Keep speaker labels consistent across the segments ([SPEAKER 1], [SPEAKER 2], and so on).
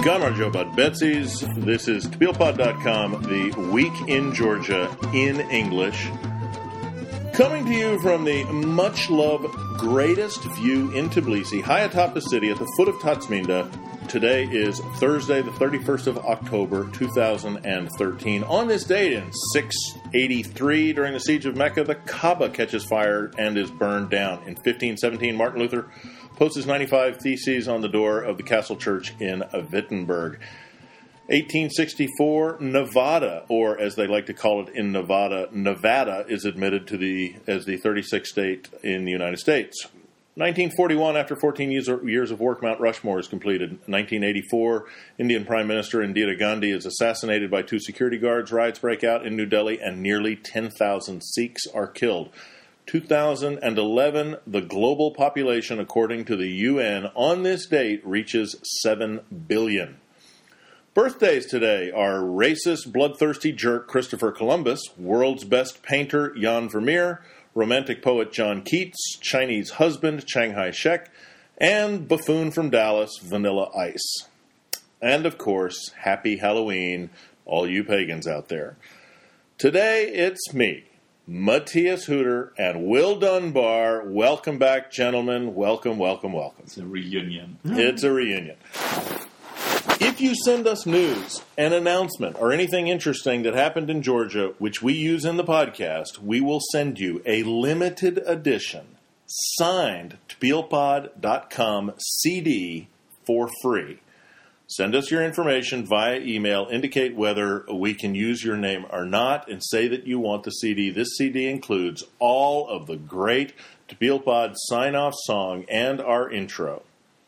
[SPEAKER 1] Gunnar Joe Bud Betsy's. This is TPLPod.com, the Week in Georgia in English. Coming to you from the much-loved greatest view in Tbilisi, high atop the city at the foot of Tatsminda. Today is Thursday, the 31st of October, 2013. On this date in 683, during the siege of Mecca, the Kaaba catches fire and is burned down. In 1517, Martin Luther posts his 95 Theses on the door of the Castle Church in Wittenberg. 1864, Nevada, or as they like to call it in Nevada, Nevada is admitted to as the 36th state in the United States. 1941, after 14 years of work, Mount Rushmore is completed. 1984, Indian Prime Minister Indira Gandhi is assassinated by 2 security guards. Riots break out in New Delhi, and nearly 10,000 Sikhs are killed. 2011, the global population, according to the UN, on this date reaches 7 billion. Birthdays today are racist, bloodthirsty jerk Christopher Columbus, world's best painter Jan Vermeer, romantic poet John Keats, Chinese husband Chiang Kai-shek, and buffoon from Dallas, Vanilla Ice. And, of course, happy Halloween, all you pagans out there. Today, it's me, Matthias Hooter, and Will Dunbar. Welcome back, gentlemen. Welcome, welcome, welcome.
[SPEAKER 2] It's a reunion.
[SPEAKER 1] It's a reunion. If you send us news, an announcement, or anything interesting that happened in Georgia, which we use in the podcast, we will send you a limited edition, signed TPLPod.com CD for free. Send us your information via email, indicate whether we can use your name or not, and say that you want the CD. This CD includes all of the great TPLPod sign-off song and our intro.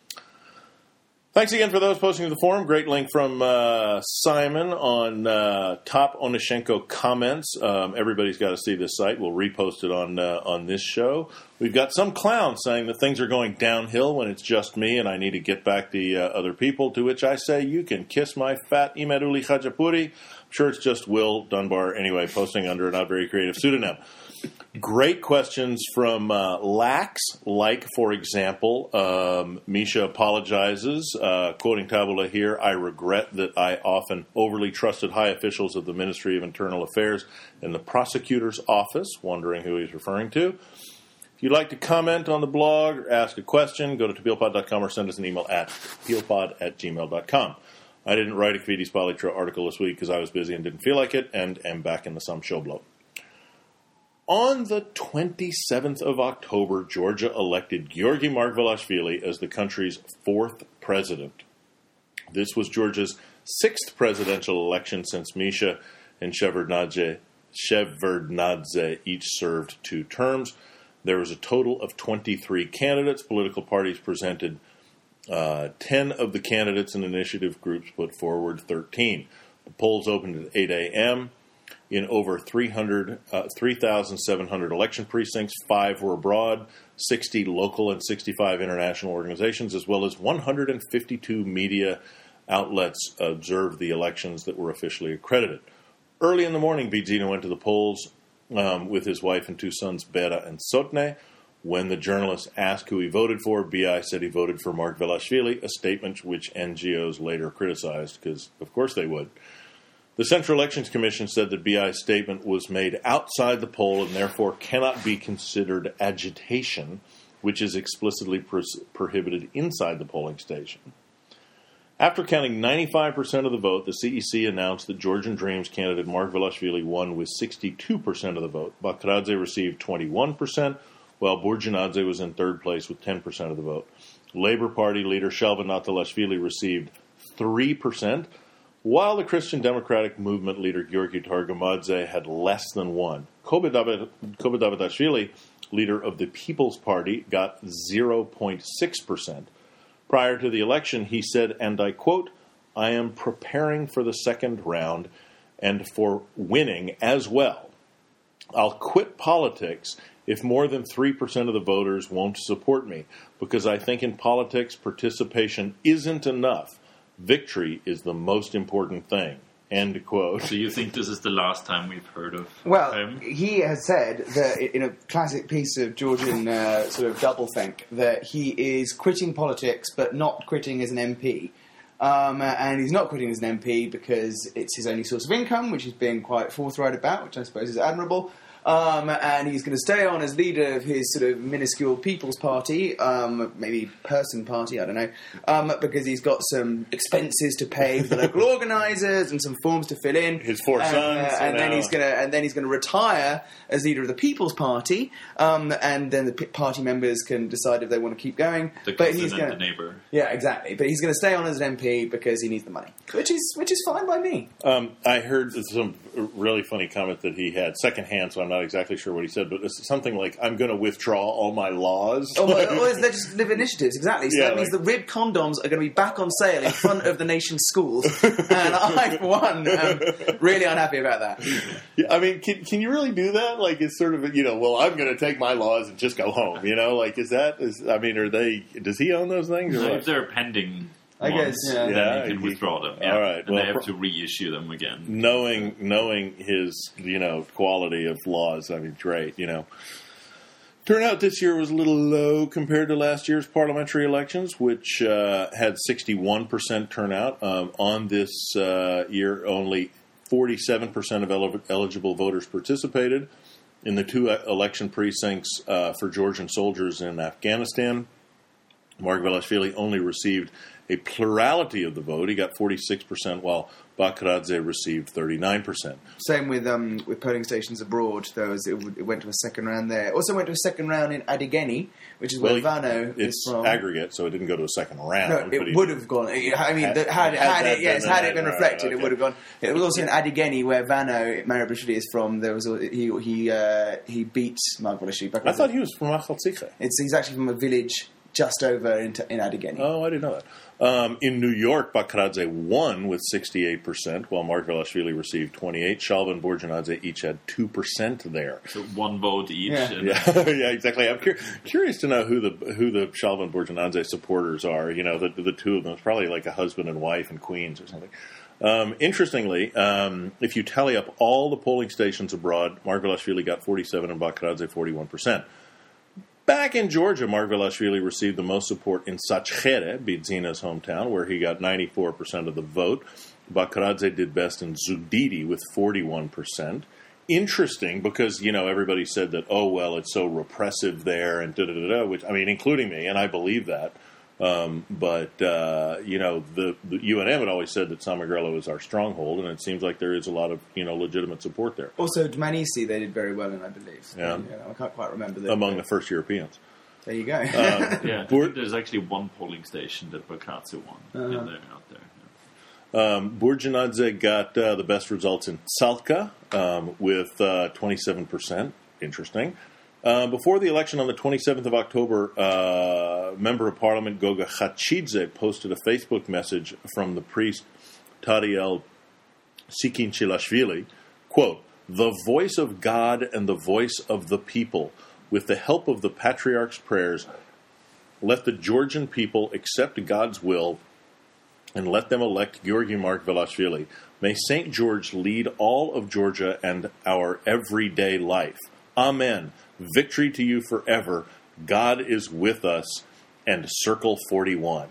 [SPEAKER 1] Thanks again for those posting to the forum. Great link from Simon on Top Onishenko comments. Everybody's got to see this site. We'll repost it on this show. We've got some clown saying that things are going downhill when it's just me and I need to get back the other people, to which I say, you can kiss my fat Imeruli Khajapuri. I'm sure it's just Will Dunbar, anyway, posting under a not very creative pseudonym. Great questions from Lax, like, for example, Misha apologizes, quoting Tabula here, I regret that I often overly trusted high officials of the Ministry of Internal Affairs and the prosecutor's office, wondering who he's referring to. If you'd like to comment on the blog or ask a question, go to tpilpod.com or send us an email at tpilpod@gmail.com. I didn't write a Kvidis Palitra article this week because I was busy and didn't feel like it, and am back in the Sam Showblow. On the 27th of October, Georgia elected Georgi Margvelashvili as the country's 4th president. This was Georgia's 6th presidential election since Misha and Shevardnadze each served 2 terms. There was a total of 23 candidates. Political parties presented 10 of the candidates, and initiative groups put forward 13. The polls opened at 8 a.m., in over 3,700 election precincts. 5 were abroad, 60 local and 65 international organizations, as well as 152 media outlets observed the elections that were officially accredited. Early in the morning, Bidzina went to the polls with his wife and 2 sons, Bera and Sotne. When the journalist asked who he voted for, BI said he voted for Margvelashvili, a statement which NGOs later criticized, because of course they would. The Central Elections Commission said that BI's statement was made outside the poll and therefore cannot be considered agitation, which is explicitly prohibited inside the polling station. After counting 95% of the vote, the CEC announced that Georgian Dreams candidate Margvelashvili won with 62% of the vote. Bakradze received 21%, while Burjanadze was in 3rd place with 10% of the vote. Labour Party leader Shelva Natalashvili received 3%, while the Christian Democratic Movement leader Georgi Targamadze had less than 1. Kobe Davidashvili, leader of the People's Party, got 0.6%. Prior to the election, he said, and I quote, I am preparing for the second round and for winning as well. I'll quit politics if more than 3% of the voters won't support me, because I think in politics participation isn't enough. Victory is the most important thing. End quote.
[SPEAKER 2] So you think this is the last time we've heard of him?
[SPEAKER 3] He has said that in a classic piece of Georgian sort of doublethink that he is quitting politics but not quitting as an MP. And he's not quitting as an MP because it's his only source of income, which he's being quite forthright about, which I suppose is admirable. And he's going to stay on as leader of his sort of minuscule People's Party, maybe Person Party, I don't know, because he's got some expenses to pay for the local organisers and some forms to fill in.
[SPEAKER 1] His 4 sons,
[SPEAKER 3] and then he's going to retire as leader of the People's Party, and then the party members can decide if they want to keep going.
[SPEAKER 2] The cousin and the neighbour.
[SPEAKER 3] Yeah, exactly. But he's going to stay on as an MP because he needs the money, which is fine by me.
[SPEAKER 1] I heard some really funny comment that he had secondhand, so I'm not exactly sure what he said, but it's something like, I'm going to withdraw all my laws.
[SPEAKER 3] His legislative initiatives, exactly. So that means the rib condoms are going to be back on sale in front of the nation's schools. And I, for one, am really unhappy about that.
[SPEAKER 1] Yeah, I mean, can you really do that? Like, it's sort of, well, I'm going to take my laws and just go home, Like, does he own those things?
[SPEAKER 2] No, if they're pending...
[SPEAKER 3] I guess,
[SPEAKER 2] then you can withdraw them. Yeah.
[SPEAKER 1] All right.
[SPEAKER 2] And they have to reissue them again.
[SPEAKER 1] Knowing his, quality of laws, I mean, great, Turnout this year was a little low compared to last year's parliamentary elections, which had 61% turnout. On this year, only 47% of eligible voters participated in the 2 election precincts for Georgian soldiers in Afghanistan. Margvelashvili only received a plurality of the vote. He got 46%, while Bakradze received 39%.
[SPEAKER 3] Same with polling stations abroad. It went to a second round there. Also went to a second round in Adigeni, which is where Vano is from.
[SPEAKER 1] It's aggregate, so it didn't go to a second round.
[SPEAKER 3] No, it would have gone. I mean, had it been reflected, it would have gone. It was also in Adigeni, where Vano Marabashvili is from. There was he beat Margvelashvili.
[SPEAKER 1] I thought he was from Akhaltsikhe.
[SPEAKER 3] He's actually from a village just over in Adigeni.
[SPEAKER 1] Oh, I didn't know that. In New York, Bakradze won with 68%, while Margvelashvili received 28%. Shalva and Borjanadze each had 2% there.
[SPEAKER 2] So 1 vote each.
[SPEAKER 1] Yeah, exactly. I'm curious to know who the Shalva and Borjanadze supporters are. The 2 of them. It's probably like a husband and wife in Queens or something. Interestingly, if you tally up all the polling stations abroad, Margvelashvili got 47% and Bakradze 41%. Back in Georgia, Margvelashvili received the most support in Sachkhere, Bidzina's hometown, where he got 94% of the vote. Bakradze did best in Zugdidi with 41%. Interesting, because, everybody said that, it's so repressive there, and da-da-da-da, which, including me, and I believe that. But the UNM had always said that Samegrelo is our stronghold, and it seems like there is a lot of, legitimate support there.
[SPEAKER 3] Also, Dmanisi, they did very well in, I believe.
[SPEAKER 1] Yeah.
[SPEAKER 3] I can't quite remember.
[SPEAKER 1] Among the first Europeans.
[SPEAKER 3] There you go.
[SPEAKER 2] I think there's actually 1 polling station that Bakradze won out there.
[SPEAKER 1] Borjanadze got the best results in Salka with 27%. Interesting. Before the election on the 27th of October, Member of Parliament Goga Khatchidze posted a Facebook message from the priest Tadiel Sikinchilashvili, quote, "The voice of God and the voice of the people, with the help of the Patriarch's prayers, let the Georgian people accept God's will and let them elect Georgi Margvelashvili. May St. George lead all of Georgia and our everyday life. Amen. Victory to you forever. God is with us." And Circle 41.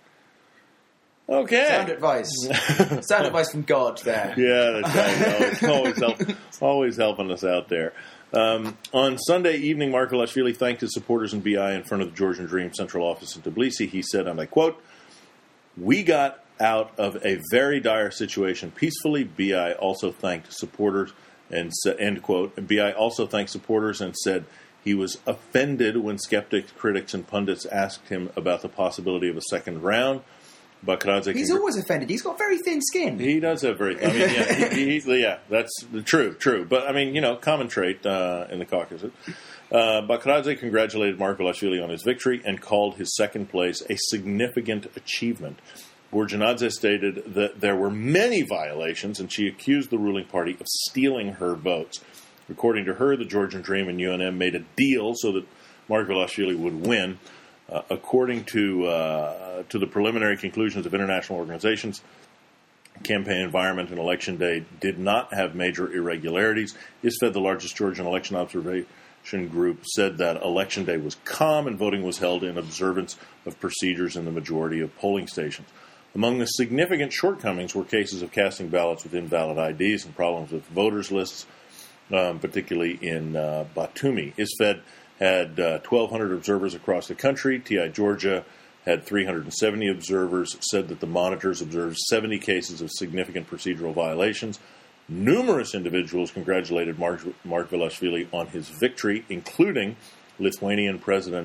[SPEAKER 1] Okay.
[SPEAKER 3] Sound advice. Sound advice from God there.
[SPEAKER 1] Yeah, that's right. Always helping us out there. On Sunday evening, Margvelashvili thanked his supporters in BI in front of the Georgian Dream Central Office in Tbilisi. He said, and I quote, "We got out of a very dire situation peacefully." BI also thanked supporters and said, end quote. And BI also thanked supporters and said he was offended when skeptics, critics, and pundits asked him about the possibility of a second round. Bakradze,
[SPEAKER 3] he's always offended. He's got very thin skin.
[SPEAKER 1] He does have very. That's true. But common trait in the Caucasus. Bakradze congratulated Margvelashvili on his victory and called his second place a significant achievement. Borjanadze stated that there were many violations, and she accused the ruling party of stealing her votes. According to her, the Georgian Dream and UNM made a deal so that Margvelashvili would win. According to the preliminary conclusions of international organizations, campaign environment and election day did not have major irregularities. ISFED, the largest Georgian election observation group, said that election day was calm and voting was held in observance of procedures in the majority of polling stations. Among the significant shortcomings were cases of casting ballots with invalid IDs and problems with voters lists, particularly in Batumi. ISFED had 1,200 observers across the country. TI Georgia had 370 observers, said that the monitors observed 70 cases of significant procedural violations. Numerous individuals congratulated Margvelashvili on his victory, including Lithuanian President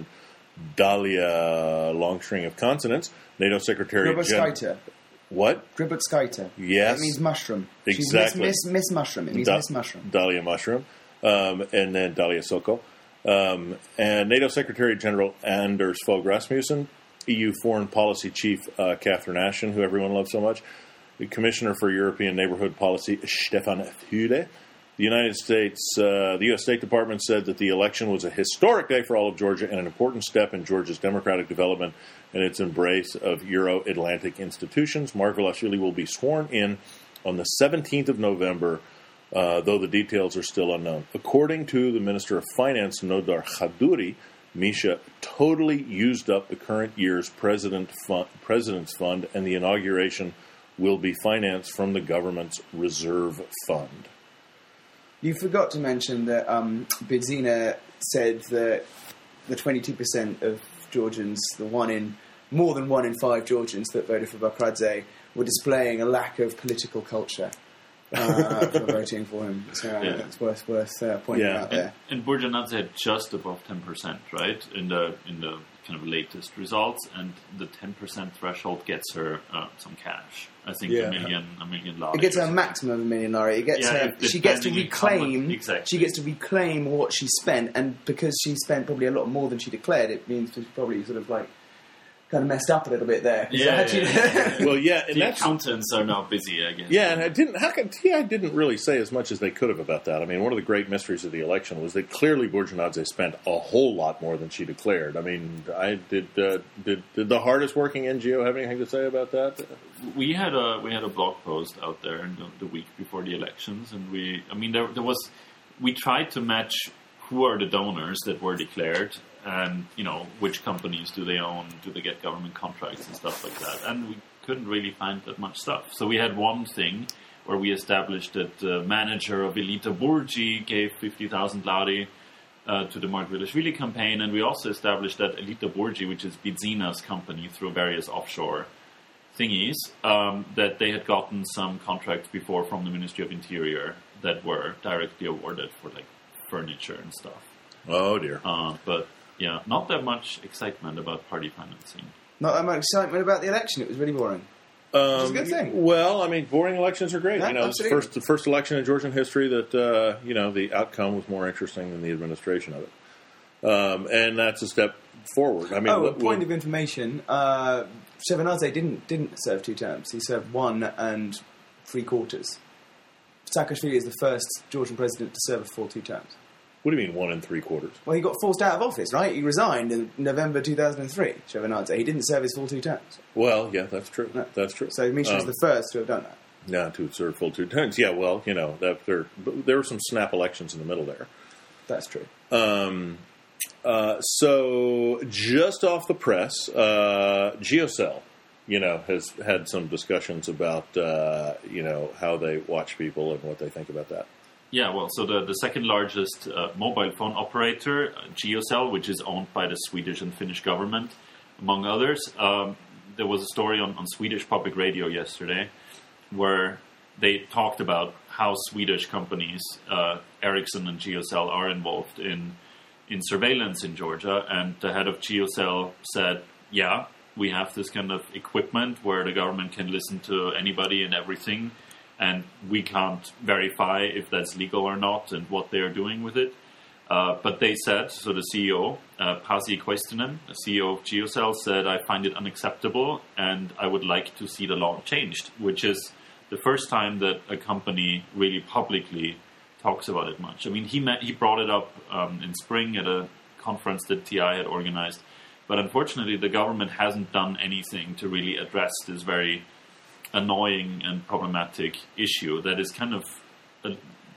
[SPEAKER 1] Dalia Longstring of Consonants, NATO Secretary
[SPEAKER 3] Grybauskaitė.
[SPEAKER 1] What?
[SPEAKER 3] Grybauskaitė.
[SPEAKER 1] Yes.
[SPEAKER 3] It means mushroom.
[SPEAKER 1] Exactly.
[SPEAKER 3] She's Miss Mushroom. It means Miss Mushroom.
[SPEAKER 1] Dalia Mushroom. And then Dalia Sokol. And NATO Secretary General Anders Fogh Rasmussen, EU Foreign Policy Chief Catherine Ashton, who everyone loves so much, the Commissioner for European Neighborhood Policy Stefan Füle. The U.S. State Department said that the election was a historic day for all of Georgia and an important step in Georgia's democratic development and its embrace of Euro-Atlantic institutions. Margvelashvili will be sworn in on the 17th of November, though the details are still unknown. According to the Minister of Finance, Nodar Khaduri, Misha totally used up the current year's President's Fund, and the inauguration will be financed from the government's reserve fund.
[SPEAKER 3] You forgot to mention that Bidzina said that the 22% of Georgians, more than 1 in 5 Georgians that voted for Bakradze, were displaying a lack of political culture for voting for him. So it's worth pointing out there.
[SPEAKER 2] And Burjanadze had just above 10%, right, in the kind of latest results, and the 10% threshold gets her some cash. I think a million lari.
[SPEAKER 3] It gets her a maximum of $1 million lari. It gets her. She gets to reclaim.
[SPEAKER 2] Exactly.
[SPEAKER 3] She gets to reclaim what she spent, and because she spent probably a lot more than she declared, it means she's probably sort of like kind of messed up a little bit there.
[SPEAKER 1] Well, yeah, and
[SPEAKER 2] the accountants are now busy, I guess.
[SPEAKER 1] Yeah, and TI didn't really say as much as they could have about that. I mean, one of the great mysteries of the election was that clearly Burjanadze spent a whole lot more than she declared. I mean, did the hardest working NGO have anything to say about that?
[SPEAKER 2] We had a blog post out there in the week before the elections, and we tried to match who are the donors that were declared. And, which companies do they own? Do they get government contracts and stuff like that? And we couldn't really find that much stuff. So we had one thing where we established that the manager of Elita Burgi gave 50,000 lari to the Margvelashvili campaign. And we also established that Elita Burgi, which is Bidzina's company through various offshore thingies, that they had gotten some contracts before from the Ministry of Interior that were directly awarded for like furniture and stuff.
[SPEAKER 1] Oh, dear.
[SPEAKER 2] But... yeah, not that much excitement about party financing.
[SPEAKER 3] Not that much excitement about the election. It was really boring. Which is a good thing.
[SPEAKER 1] Well, I mean, boring elections are great.
[SPEAKER 3] Yeah,
[SPEAKER 1] it's the first election in Georgian history that the outcome was more interesting than the administration of it, and that's a step forward. I mean,
[SPEAKER 3] point of information: Shevardnadze didn't serve 2 terms. He served 1 3/4. Saakashvili is the first Georgian president to serve a full 2 terms.
[SPEAKER 1] What do you mean 1 3/4?
[SPEAKER 3] Well, he got forced out of office, right? He resigned in November 2003, Shevardnadze. He didn't serve his full 2 terms.
[SPEAKER 1] Well, yeah, that's true. No. That's true.
[SPEAKER 3] So Misha was the first to have done that.
[SPEAKER 1] Yeah, to serve full 2 terms. Yeah, well, there were some snap elections in the middle there.
[SPEAKER 3] That's true.
[SPEAKER 1] So, just off the press, GeoCell, has had some discussions about, how they watch people and what they think about that.
[SPEAKER 2] Yeah, well, so the second largest mobile phone operator, GeoCell, which is owned by the Swedish and Finnish government, among others, there was a story on Swedish public radio yesterday where they talked about how Swedish companies, Ericsson and GeoCell, are involved in surveillance in Georgia. And the head of GeoCell said, yeah, we have this kind of equipment where the government can listen to anybody and everything. And we can't verify if that's legal or not and what they're doing with it. But they said, so the CEO, Pasi Koistinen, the CEO of GeoCell, said, I find it unacceptable and I would like to see the law changed, which is the first time that a company really publicly talks about it much. I mean, he brought it up in spring at a conference that TI had organized. But unfortunately, the government hasn't done anything to really address this very annoying and problematic issue that is kind of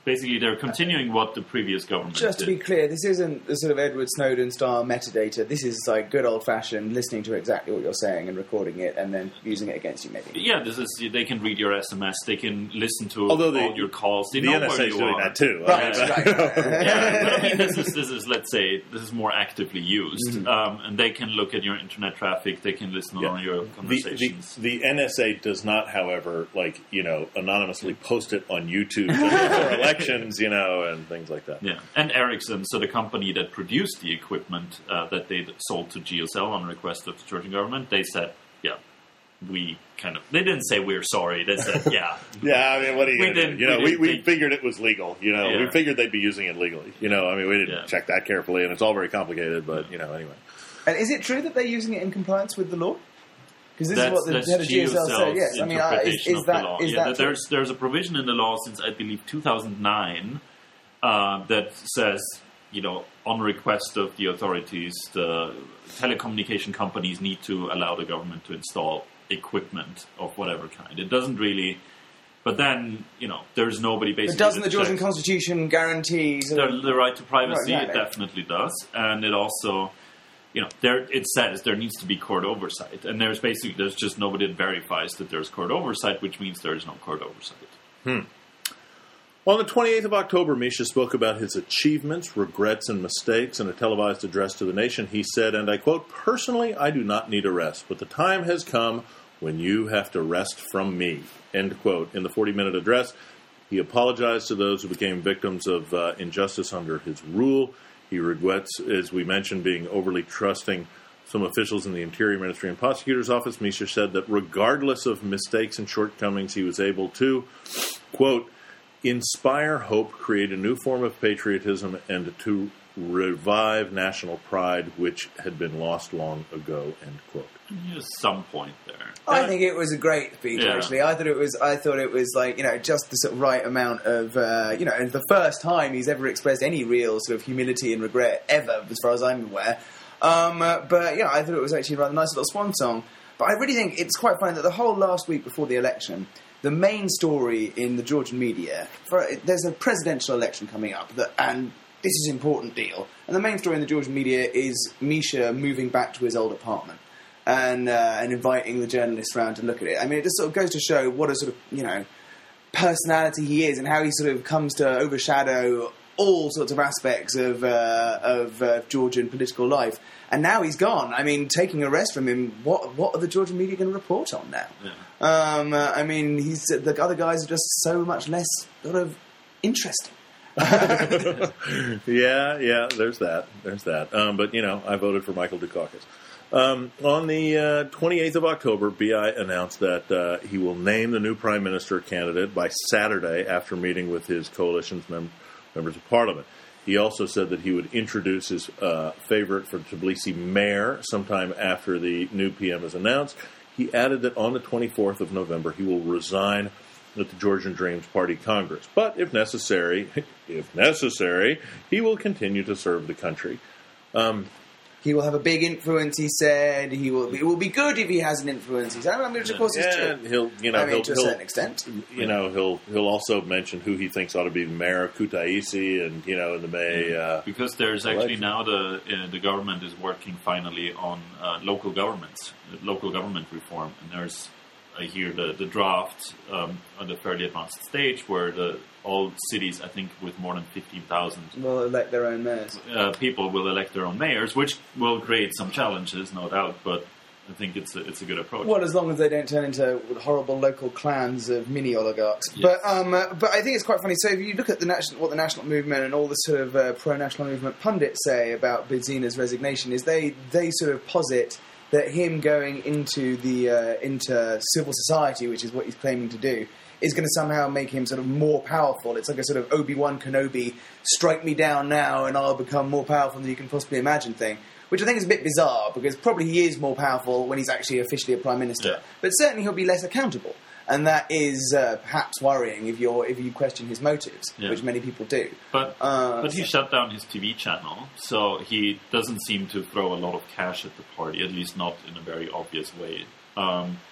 [SPEAKER 2] Basically, they're continuing what the previous government
[SPEAKER 3] Just to
[SPEAKER 2] did.
[SPEAKER 3] be clear, this isn't the sort of Edward Snowden-style metadata. This is like good old-fashioned listening to exactly what you're saying and recording it and then using it against you, maybe.
[SPEAKER 2] Yeah, they can read your SMS. They can listen to
[SPEAKER 1] Although
[SPEAKER 2] all your calls. They
[SPEAKER 1] the
[SPEAKER 2] know where
[SPEAKER 1] NSA is
[SPEAKER 2] you
[SPEAKER 1] doing
[SPEAKER 2] are.
[SPEAKER 1] that too.
[SPEAKER 3] Right.
[SPEAKER 2] Yeah, but I mean, this is let's say this is more actively used, and they can look at your internet traffic. They can listen on your conversations.
[SPEAKER 1] The NSA does not, however, anonymously post it on YouTube for elections, and things like that.
[SPEAKER 2] Yeah, and Ericsson, so the company that produced the equipment that they sold to GSL on request of the Georgian government, they said, yeah, they didn't say we're sorry. They said, yeah.
[SPEAKER 1] Yeah, I mean, what are you going to do? We figured it was legal.
[SPEAKER 2] Yeah.
[SPEAKER 1] We figured they'd be using it legally. We didn't check that carefully, and it's all very complicated, but, anyway.
[SPEAKER 3] And is it true that they're using it in compliance with the law? Because this is what the head of GSL said. Yes, I mean, is that true?
[SPEAKER 2] There's a provision in the law since I believe 2009 that says, on request of the authorities, the telecommunication companies need to allow the government to install equipment of whatever kind. It doesn't really. But then, there's nobody basically.
[SPEAKER 3] But doesn't the Georgian Constitution guarantee
[SPEAKER 2] the right to privacy?
[SPEAKER 3] Right,
[SPEAKER 2] exactly. It definitely does, and it also. It says there needs to be court oversight, and there's just nobody that verifies that there's court oversight, which means there is no court oversight.
[SPEAKER 1] On the 28th of October, Misha spoke about his achievements, regrets, and mistakes in a televised address to the nation. He said, and I quote, "Personally, I do not need a rest, but the time has come when you have to rest from me," end quote. In the 40-minute address, he apologized to those who became victims of injustice under his rule. He regrets, as we mentioned, being overly trusting some officials in the Interior Ministry and Prosecutor's Office. Misha said that regardless of mistakes and shortcomings, he was able to, quote, "inspire hope, create a new form of patriotism, and to revive national pride, which had been lost long ago," end quote.
[SPEAKER 2] There's some point there.
[SPEAKER 3] I think it was a great speech,
[SPEAKER 2] Yeah.
[SPEAKER 3] actually. I thought it was just the sort of right amount of, and the first time he's ever expressed any real sort of humility and regret ever, as far as I'm aware. But, I thought it was actually a rather nice little swan song. But I really think it's quite funny that the whole last week before the election, the main story in the Georgian media, there's a presidential election coming up, and this is an important deal. And the main story in the Georgian media is Misha moving back to his old apartment. And inviting the journalists around to look at it. I mean, it just sort of goes to show what a sort of, personality he is and how he sort of comes to overshadow all sorts of aspects of Georgian political life. And now he's gone. I mean, taking a rest from him, what are the Georgian media going to report on now? Yeah. I mean, the other guys are just so much less sort of interesting.
[SPEAKER 1] Yeah, there's that. But, I voted for Michael Dukakis. On the 28th of October, BI announced that he will name the new prime minister candidate by Saturday after meeting with his coalition's members of parliament. He also said that he would introduce his favorite for Tbilisi mayor sometime after the new PM is announced. He added that on the 24th of November, he will resign at the Georgian Dreams Party Congress. But if necessary, he will continue to serve the country.
[SPEAKER 3] He will have a big influence, he said. It will be good if he has an influence, he said. I mean, which of course is true. To a certain extent.
[SPEAKER 1] He'll also mention who he thinks ought to be the mayor of Kutaisi, and in the May.
[SPEAKER 2] Because there's actually now the government is working finally on local government reform, and there's here the draft on the fairly advanced stage where all cities, I think, with more than 15,000
[SPEAKER 3] will elect their own mayors.
[SPEAKER 2] People will elect their own mayors, which will create some challenges, no doubt. But I think it's a good approach.
[SPEAKER 3] Well, as long as they don't turn into horrible local clans of mini oligarchs.
[SPEAKER 2] Yes.
[SPEAKER 3] But I think it's quite funny. So if you look at what the national movement and all the sort of pro-national movement pundits say about Bidzina's resignation, is they sort of posit that him going into civil society, which is what he's claiming to do, is going to somehow make him sort of more powerful. It's like a sort of Obi-Wan Kenobi, strike me down now and I'll become more powerful than you can possibly imagine thing, which I think is a bit bizarre, because probably he is more powerful when he's actually officially a prime minister. Yeah. But certainly he'll be less accountable. And that is perhaps worrying if you question his motives, which many people do.
[SPEAKER 2] But he shut down his TV channel, so he doesn't seem to throw a lot of cash at the party, at least not in a very obvious way.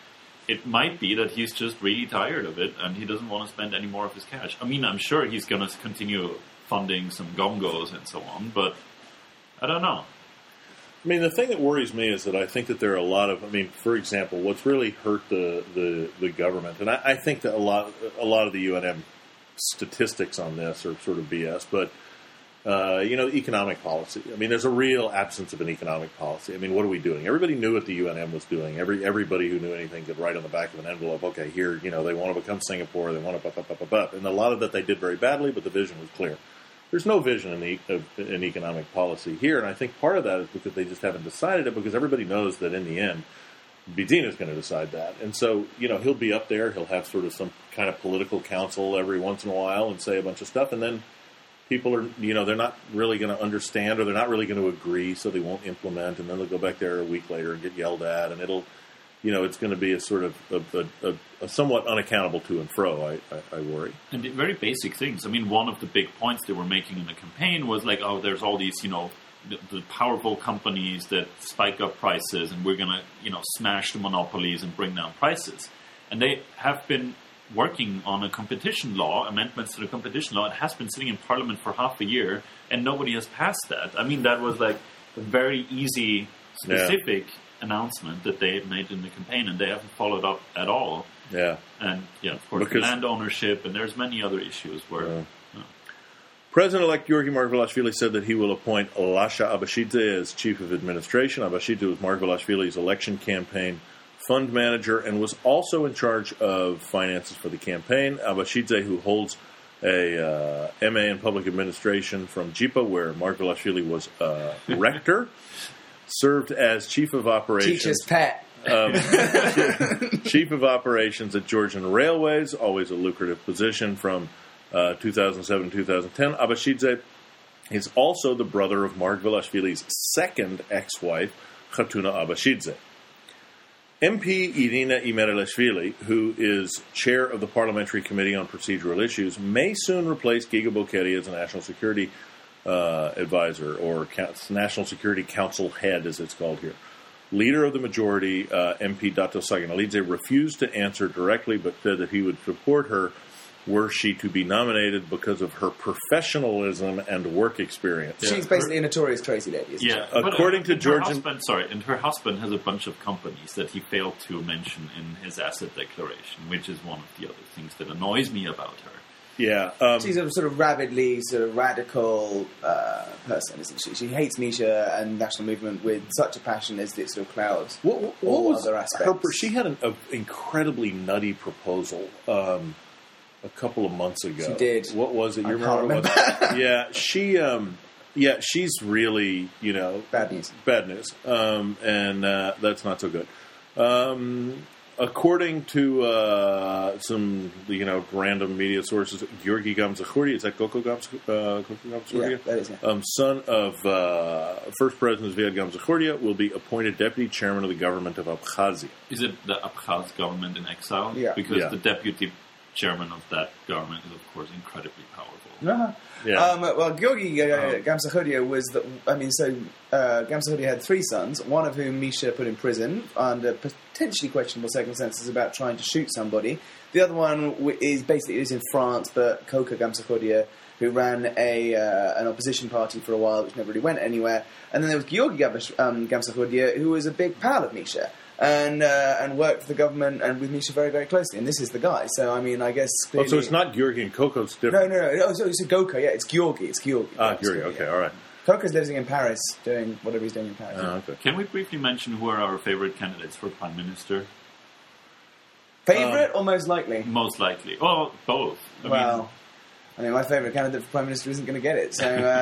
[SPEAKER 2] it might be that he's just really tired of it and he doesn't want to spend any more of his cash. I mean, I'm sure he's going to continue funding some gongos and so on, but I don't know.
[SPEAKER 1] I mean, the thing that worries me is that I think that there are a lot of, for example, what's really hurt the government, and I think that a lot of the UNM statistics on this are sort of BS, but economic policy. I mean, there's a real absence of an economic policy. I mean, what are we doing? Everybody knew what the UNM was doing. Everybody who knew anything could write on the back of an envelope, okay, here, they want to become Singapore, they want to and a lot of that they did very badly, but the vision was clear. There's no vision in economic policy here, and I think part of that is because they just haven't decided it, because everybody knows that in the end, Bidzina is going to decide that. And so, he'll be up there, he'll have sort of some kind of political council every once in a while and say a bunch of stuff, and then people are, they're not really going to understand, or they're not really going to agree, so they won't implement, and then they'll go back there a week later and get yelled at, and it'll, it's going to be a sort of a somewhat unaccountable to and fro, I worry.
[SPEAKER 2] And the very basic things. I mean, one of the big points they were making in the campaign was like, oh, there's all these, the powerful companies that spike up prices, and we're going to, smash the monopolies and bring down prices. And they have been working on a competition law, amendments to the competition law. It has been sitting in Parliament for half a year, and nobody has passed that. I mean, that was like a very easy, specific announcement that they made in the campaign, and they haven't followed up at all.
[SPEAKER 1] Yeah.
[SPEAKER 2] And, of course, land ownership, and there's many other issues where...
[SPEAKER 1] President-elect Giorgi Margvelashvili said that he will appoint Lasha Abashidze as chief of administration. Abashidze was Margvelashvili's election campaign fund manager and was also in charge of finances for the campaign. Abashidze, who holds a MA in public administration from JIPA, where Margvelashvili was rector, served as chief of operations.
[SPEAKER 3] Teacher's pet.
[SPEAKER 1] Chief of operations at Georgian Railways, always a lucrative position from 2007-2010. Abashidze is also the brother of Margvelashvili's second ex-wife, Khatuna Abashidze. MP Irina Imerilashvili, who is chair of the Parliamentary Committee on Procedural Issues, may soon replace Giga Bokeria as a national security advisor, or National Security Council head, as it's called here. Leader of the majority, MP Dato Saganalidze, refused to answer directly, but said that he would support her were she to be nominated because of her professionalism and work experience.
[SPEAKER 3] She's basically a notorious crazy lady, isn't she?
[SPEAKER 1] According to Georgian...
[SPEAKER 2] and her husband has a bunch of companies that he failed to mention in his asset declaration, which is one of the other things that annoys me about her.
[SPEAKER 1] Yeah.
[SPEAKER 3] She's a sort of rabidly sort of radical person, isn't she? She hates Misha and national movement with such a passion as it sort of clouds all other aspects.
[SPEAKER 1] She had an incredibly nutty proposal a couple of months ago.
[SPEAKER 3] She did.
[SPEAKER 1] What was it?
[SPEAKER 3] I can't remember.
[SPEAKER 1] Yeah, she's really,
[SPEAKER 3] bad news.
[SPEAKER 1] Bad news. And that's not so good. According to some, random media sources, Giorgi Gamsakhurdia, is that Goko Gamsakhurdia?
[SPEAKER 3] Yeah, that is, yeah.
[SPEAKER 1] Son of First President Zviad Gamsakhurdia, will be appointed deputy chairman of the government of Abkhazia.
[SPEAKER 2] Is it the Abkhaz government in exile?
[SPEAKER 3] Yeah.
[SPEAKER 2] Because the deputy chairman of that government is, of course, incredibly powerful.
[SPEAKER 3] Uh-huh.
[SPEAKER 1] Yeah.
[SPEAKER 3] Well, Giorgi Gamsakhurdia was Gamsakhurdia had three sons, one of whom Misha put in prison under potentially questionable circumstances about trying to shoot somebody. The other one is in France, but Koka Gamsakhurdia, who ran an opposition party for a while, which never really went anywhere. And then there was Giorgi Gamsakhurdia, who was a big pal of Misha. And worked for the government and with Misha very, very closely. And this is the guy. So, I guess... Clearly...
[SPEAKER 1] so it's not Giorgi and Koko's different?
[SPEAKER 3] No. Oh, so it's Goka, yeah. It's Giorgi.
[SPEAKER 1] Giorgi, okay, all right.
[SPEAKER 3] Koka's living in Paris, doing whatever he's doing in Paris.
[SPEAKER 1] Okay.
[SPEAKER 2] Can we briefly mention who are our favorite candidates for Prime Minister?
[SPEAKER 3] Favorite or most likely?
[SPEAKER 2] Most likely. Oh, both.
[SPEAKER 3] I mean, my favourite candidate for Prime Minister isn't going to get it,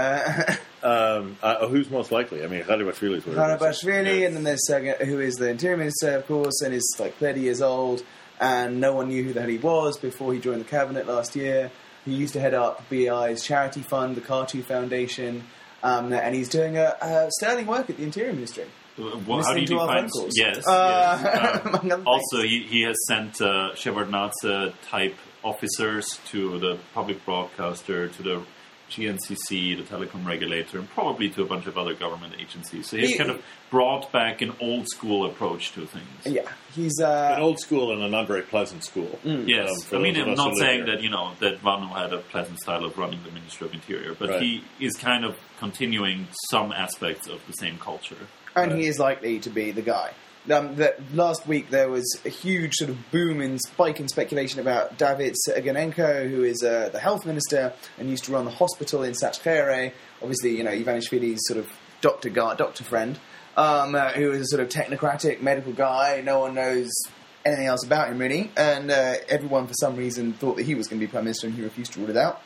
[SPEAKER 3] so...
[SPEAKER 1] who's most likely? I mean, Gharibashvili is what
[SPEAKER 3] Gharibashvili, and then there's Sergei, who is the Interior Minister, of course, and is like 30 years old, and no one knew who the hell he was before he joined the cabinet last year. He used to head up BI's charity fund, the Khartou Foundation, and he's doing a sterling work at the Interior Ministry.
[SPEAKER 2] How do you define... Yes. Also, he has sent Shevardnadze-type officers to the public broadcaster, to the GNCC, the telecom regulator, and probably to a bunch of other government agencies. So he's
[SPEAKER 3] He-
[SPEAKER 2] kind of brought back an old school approach to things.
[SPEAKER 3] Yeah, he's
[SPEAKER 1] An old school and a not very pleasant school.
[SPEAKER 2] Yes,
[SPEAKER 1] for
[SPEAKER 2] I mean,
[SPEAKER 1] those of
[SPEAKER 2] I'm
[SPEAKER 1] us who
[SPEAKER 2] not
[SPEAKER 1] live
[SPEAKER 2] saying
[SPEAKER 1] here.
[SPEAKER 2] that that Vano had a pleasant style of running the Ministry of Interior, but
[SPEAKER 1] Right.
[SPEAKER 2] he is kind of continuing some aspects of the same culture.
[SPEAKER 3] and
[SPEAKER 1] Right.
[SPEAKER 3] he is likely to be the guy. Last week there was a huge sort of boom and spike in speculation about David Seganenko, who is the health minister and used to run the hospital in Sachkhere. Obviously, Ivanishvili's sort of doctor friend, who is a sort of technocratic medical guy. No one knows anything else about him really, and everyone for some reason thought that he was going to be prime minister, and he refused to rule it out.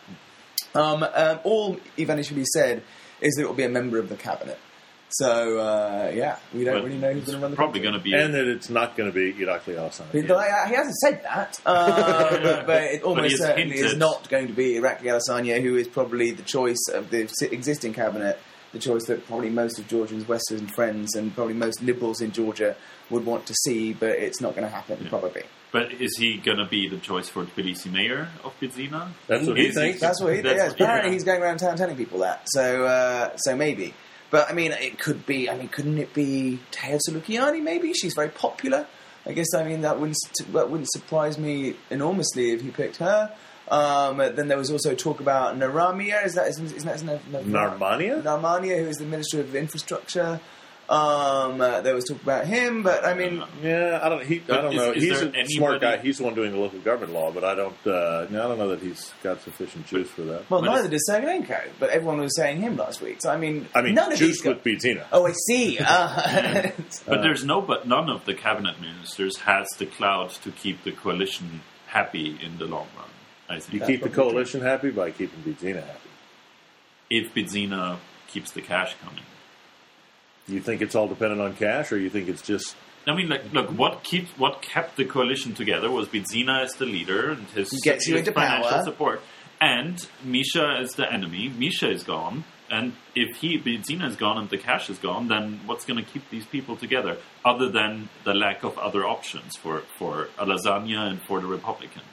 [SPEAKER 3] All Ivanishvili said is that it will be a member of the cabinet. So, we don't
[SPEAKER 2] But
[SPEAKER 3] really know who's going to run the
[SPEAKER 2] probably
[SPEAKER 3] country.
[SPEAKER 2] going to be
[SPEAKER 1] And that it's not going to be Irakli Al-Asani.
[SPEAKER 3] But he hasn't said that, but it almost
[SPEAKER 2] he's
[SPEAKER 3] certainly is
[SPEAKER 2] hinted.
[SPEAKER 3] not going to be Irakli Al-Asani, who is probably the choice of the existing cabinet, the choice that probably most of Georgians' Western friends and probably most liberals in Georgia would want to see, but it's not going to happen, probably.
[SPEAKER 2] But is he going to be the choice for Tbilisi mayor of Bidzina?
[SPEAKER 1] That's what he
[SPEAKER 2] Is
[SPEAKER 1] thinks.
[SPEAKER 3] That's what he
[SPEAKER 2] That's-
[SPEAKER 3] thinks. Apparently
[SPEAKER 2] yeah.
[SPEAKER 3] he's going around town telling people that, so maybe. But, I mean, it could be, couldn't it be Teo Sulukiani, maybe? She's very popular. I guess, that wouldn't surprise me enormously if he picked her. Then there was also talk about Naramia. Isn't that his name?
[SPEAKER 1] Narmania?
[SPEAKER 3] Narmania, who is the Minister of Infrastructure. There was talk about him, but I mean,
[SPEAKER 1] Yeah, I don't know.
[SPEAKER 2] is
[SPEAKER 1] He's
[SPEAKER 2] there
[SPEAKER 1] a smart guy.
[SPEAKER 2] anybody-
[SPEAKER 1] He's the one doing the local government law, but I don't know that he's got sufficient juice for that.
[SPEAKER 3] well,
[SPEAKER 2] But
[SPEAKER 3] neither does Sergenenko, but everyone was saying him last week. So I mean, none of
[SPEAKER 1] juice
[SPEAKER 3] these
[SPEAKER 1] with Bidzina.
[SPEAKER 3] Oh, I see.
[SPEAKER 2] But none of the cabinet ministers has the clout to keep the coalition happy in the long run. I
[SPEAKER 1] You
[SPEAKER 2] think
[SPEAKER 1] keep the
[SPEAKER 3] probably
[SPEAKER 1] coalition happy by keeping Bidzina happy.
[SPEAKER 2] if Bidzina keeps the cash coming.
[SPEAKER 1] You think it's all dependent on cash, or you think it's just...
[SPEAKER 2] I mean, look, what kept the coalition together was Bidzina as the leader and his
[SPEAKER 3] Gets you into
[SPEAKER 2] financial
[SPEAKER 3] power.
[SPEAKER 2] support, and Misha as the enemy. Misha is gone, and if Bidzina is gone and the cash is gone, then what's going to keep these people together, other than the lack of other options for Lasagna and for the Republicans?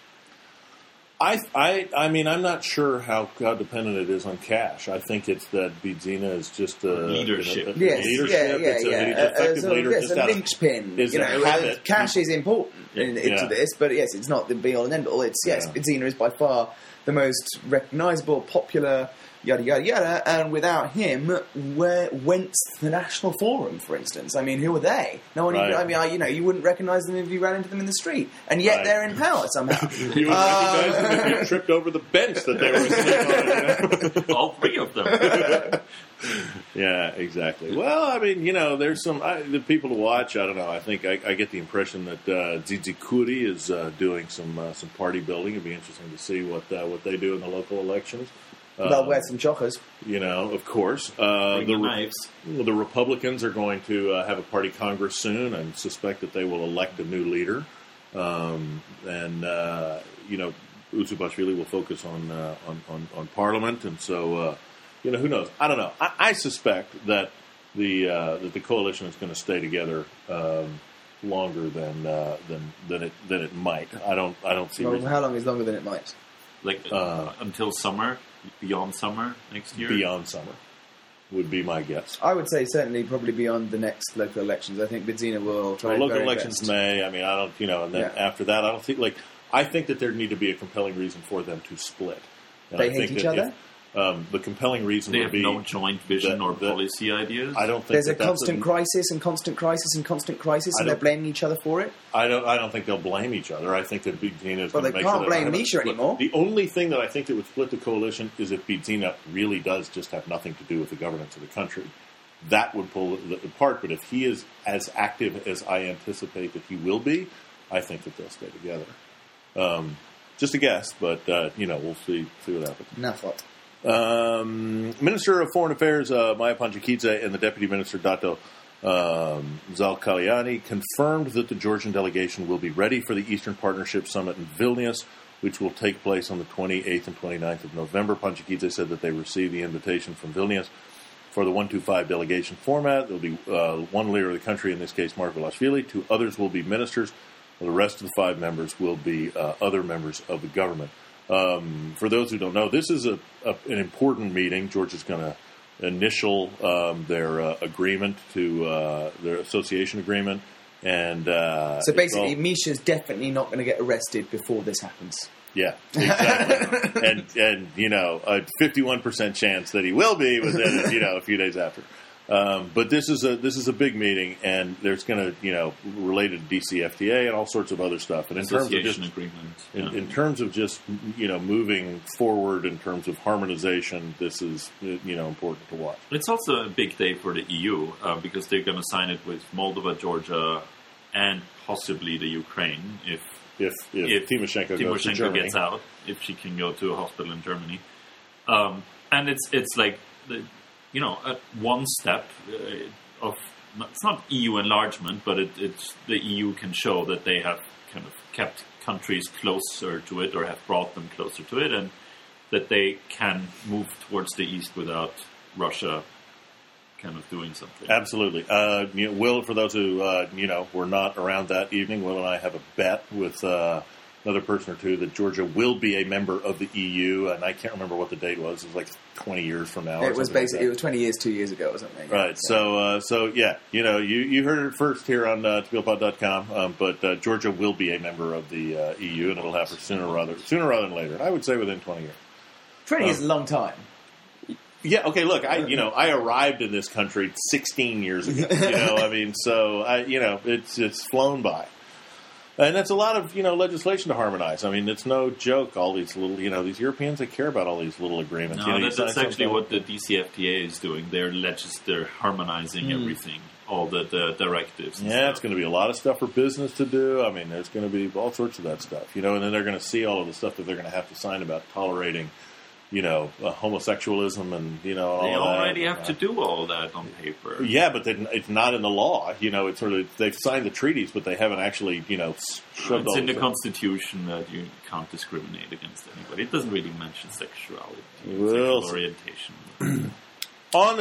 [SPEAKER 1] I mean, I'm not sure how dependent it is on cash. I think it's that Bidzina is just a...
[SPEAKER 2] Leadership.
[SPEAKER 3] Yes,
[SPEAKER 1] leadership.
[SPEAKER 3] yeah.
[SPEAKER 1] It's an effective leader.
[SPEAKER 3] Yes,
[SPEAKER 1] just
[SPEAKER 3] a
[SPEAKER 1] out of-
[SPEAKER 3] linchpin.
[SPEAKER 1] is a habit.
[SPEAKER 3] Cash is important into
[SPEAKER 1] Yeah.
[SPEAKER 3] this, but yes, it's not the be all and end all. It's
[SPEAKER 1] Yeah.
[SPEAKER 3] Bidzina is by far the most recognisable, popular, yada yada yada. And without him, where went the National Forum, for instance? I mean, who are they? No one.
[SPEAKER 1] Right.
[SPEAKER 3] Even, I mean, you wouldn't recognise them if you ran into them in the street, and yet
[SPEAKER 1] Right.
[SPEAKER 3] they're in power somehow.
[SPEAKER 1] You would recognize them if you tripped over the bench that they were asleep on.
[SPEAKER 2] All three of them.
[SPEAKER 1] Yeah, exactly. Well, I mean, there's the people to watch. I don't know. I think I get the impression that Dzidzi Kuri is doing some party building. It'd be interesting to see what they do in the local elections.
[SPEAKER 3] They'll wear some chockers.
[SPEAKER 1] Of course.
[SPEAKER 2] Bring your knives.
[SPEAKER 1] The Republicans are going to have a party congress soon, and suspect that they will elect a new leader. Uzubashvili will focus on Parliament, and so who knows? I don't know. I suspect that the coalition is going to stay together longer than it might. I don't see.
[SPEAKER 3] Well,
[SPEAKER 1] reason
[SPEAKER 3] how long is longer than it might?
[SPEAKER 2] Until summer, beyond summer next year.
[SPEAKER 1] beyond summer would be my guess.
[SPEAKER 3] I would say certainly probably beyond the next local elections. I think Bidzina will try.
[SPEAKER 1] Local
[SPEAKER 3] very
[SPEAKER 1] elections
[SPEAKER 3] best.
[SPEAKER 1] May. I mean, I don't. And then
[SPEAKER 3] Yeah.
[SPEAKER 1] after that, I don't think. I think that there need to be a compelling reason for them to split. And
[SPEAKER 3] They
[SPEAKER 1] I
[SPEAKER 3] hate
[SPEAKER 1] think
[SPEAKER 3] each
[SPEAKER 1] that
[SPEAKER 3] other?
[SPEAKER 1] the compelling reason
[SPEAKER 2] They
[SPEAKER 1] would
[SPEAKER 2] have
[SPEAKER 1] be
[SPEAKER 2] no joint vision or
[SPEAKER 1] that-
[SPEAKER 2] policy ideas.
[SPEAKER 1] I don't think
[SPEAKER 3] There's a
[SPEAKER 1] that's
[SPEAKER 3] constant crisis and constant crisis and constant crisis,
[SPEAKER 1] I
[SPEAKER 3] and they're
[SPEAKER 1] don't-
[SPEAKER 3] blaming each other for it.
[SPEAKER 1] I don't think they'll blame each other. I think that Bidzina is
[SPEAKER 3] Well,
[SPEAKER 1] going to
[SPEAKER 3] they
[SPEAKER 1] make
[SPEAKER 3] can't
[SPEAKER 1] sure
[SPEAKER 3] blame
[SPEAKER 1] that
[SPEAKER 3] Misha
[SPEAKER 1] Look,
[SPEAKER 3] anymore.
[SPEAKER 1] The only thing that I think that would split the coalition is if Bidzina really does just have nothing to do with the governance of the country. That would pull it apart. But if he is as active as I anticipate that he will be, I think that they'll stay together. Just a guess, but we'll see what happens.
[SPEAKER 3] Nafot.
[SPEAKER 1] Minister of Foreign Affairs Maya Panjakidze and the Deputy Minister Dato Zalkalyani confirmed that the Georgian delegation will be ready for the Eastern Partnership Summit in Vilnius, which will take place on the 28th and 29th of November. Panjakidze said that they received the invitation from Vilnius for the 125 delegation format. There will be one leader of the country, in this case Mark Velashvili. 2 others will be ministers. The rest of the 5 members will be other members of the government. For those who don't know, this is an important meeting. Georgia's going to initial their agreement to their association agreement. And
[SPEAKER 3] so basically, Misha's definitely not going to get arrested before this happens.
[SPEAKER 1] Yeah, exactly. and a 51% chance that he will be within a few days after. But this is a big meeting, and there's going to related to DCFTA and all sorts of other stuff. And in terms of just
[SPEAKER 2] agreement,
[SPEAKER 1] in terms of just moving forward in terms of harmonization, this is important to watch.
[SPEAKER 2] It's also a big day for the EU because they're going to sign it with Moldova, Georgia, and possibly the Ukraine if
[SPEAKER 1] Tymoshenko goes to Germany.
[SPEAKER 2] Gets out, if she can go to a hospital in Germany. And it's like one step of it's not EU enlargement, but it's the EU can show that they have kind of kept countries closer to it or have brought them closer to it, and that they can move towards the east without Russia kind of doing something.
[SPEAKER 1] Absolutely. Will, for those who were not around that evening, Will and I have a bet with another person or two that Georgia will be a member of the EU, and I can't remember what the date was. It was like 20 years from now.
[SPEAKER 3] It was basically it was 20 years 2 years ago or something.
[SPEAKER 1] Right. Yeah. So you heard it first here on ToBeAllPod.com, but Georgia will be a member of the EU, and it'll happen sooner rather than later. I would say within 20 years.
[SPEAKER 3] 20 is a long time.
[SPEAKER 1] Yeah. Okay. Look, I arrived in this country 16 years ago. It's flown by, and that's a lot of legislation to harmonize. I mean, it's no joke. All these little these Europeans, they care about all these little agreements.
[SPEAKER 2] No, that's actually what the DCFTA is doing. They're harmonizing everything, all the directives.
[SPEAKER 1] Yeah, it's going to be a lot of stuff for business to do. I mean, there's going to be all sorts of that stuff. And then they're going to see all of the stuff that they're going to have to sign about tolerating. Homosexualism and
[SPEAKER 2] they already have to do all that on paper.
[SPEAKER 1] Yeah, but it's not in the law. It's sort of they've signed the treaties, but they haven't actually
[SPEAKER 2] it's in the Constitution that you can't discriminate against anybody. It doesn't really mention sexuality, sexual orientation.
[SPEAKER 1] On the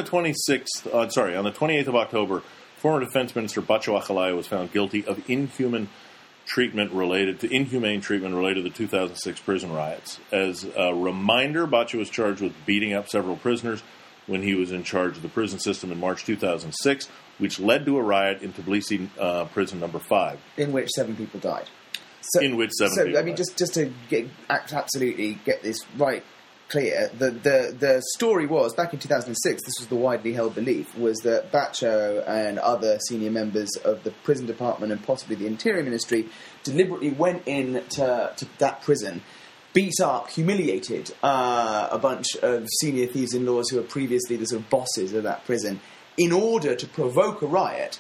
[SPEAKER 1] 28th of October, former Defense Minister Bacho Akhalaya was found guilty of inhumane treatment related to the 2006 prison riots. As a reminder, Bacho was charged with beating up several prisoners when he was in charge of the prison system in March 2006, which led to a riot in Tbilisi prison number 5.
[SPEAKER 3] In which 7 people died.
[SPEAKER 1] I mean,
[SPEAKER 3] just to absolutely get this right clear, the story was, back in 2006, this was the widely held belief, was that Bacho and other senior members of the prison department and possibly the Interior Ministry deliberately went into that prison, beat up, humiliated a bunch of senior thieves-in-laws who were previously the sort of bosses of that prison, in order to provoke a riot,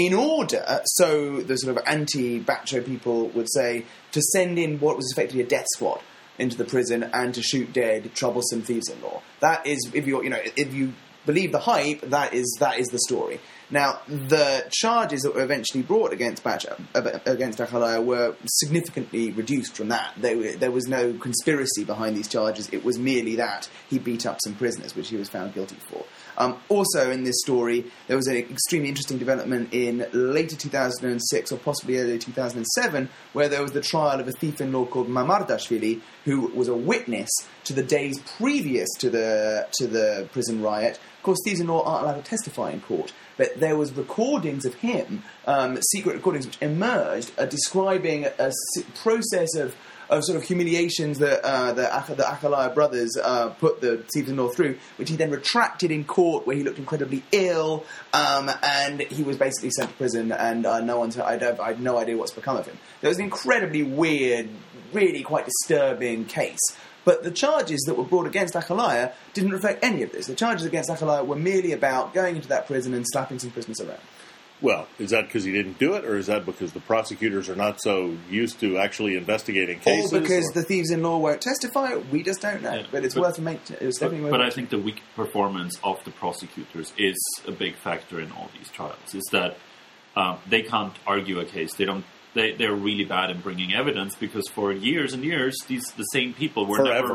[SPEAKER 3] so the sort of anti-Bacho people would say, to send in what was effectively a death squad into the prison and to shoot dead troublesome thieves-in-law. That is, if you believe the hype, that is the story. Now, the charges that were eventually brought against Akhalaya were significantly reduced from that. There was no conspiracy behind these charges. It was merely that he beat up some prisoners, which he was found guilty for. Also in this story, there was an extremely interesting development in later 2006 or possibly early 2007, where there was the trial of a thief-in-law called Mamardashvili, who was a witness to the days previous to the prison riot. Of course, thieves-in-law aren't allowed to testify in court, but there was recordings of him, secret recordings which emerged, describing a process of sort of humiliations that the Akhalaya brothers put the thieves-in-law through, which he then retracted in court, where he looked incredibly ill, and he was basically sent to prison, and I had no idea what's become of him. There was an incredibly weird, really quite disturbing case. But the charges that were brought against Akhalaya didn't reflect any of this. The charges against Akhalaya were merely about going into that prison and slapping some prisoners around.
[SPEAKER 1] Well, is that because he didn't do it, or is that because the prosecutors are not so used to actually investigating cases?
[SPEAKER 3] Or because the thieves-in-law won't testify? We just don't know. Yeah, but it's worth mentioning.
[SPEAKER 2] But I think the weak performance of the prosecutors is a big factor in all these trials. Is that they can't argue a case. They're really bad in bringing evidence, because for years and years, the same people were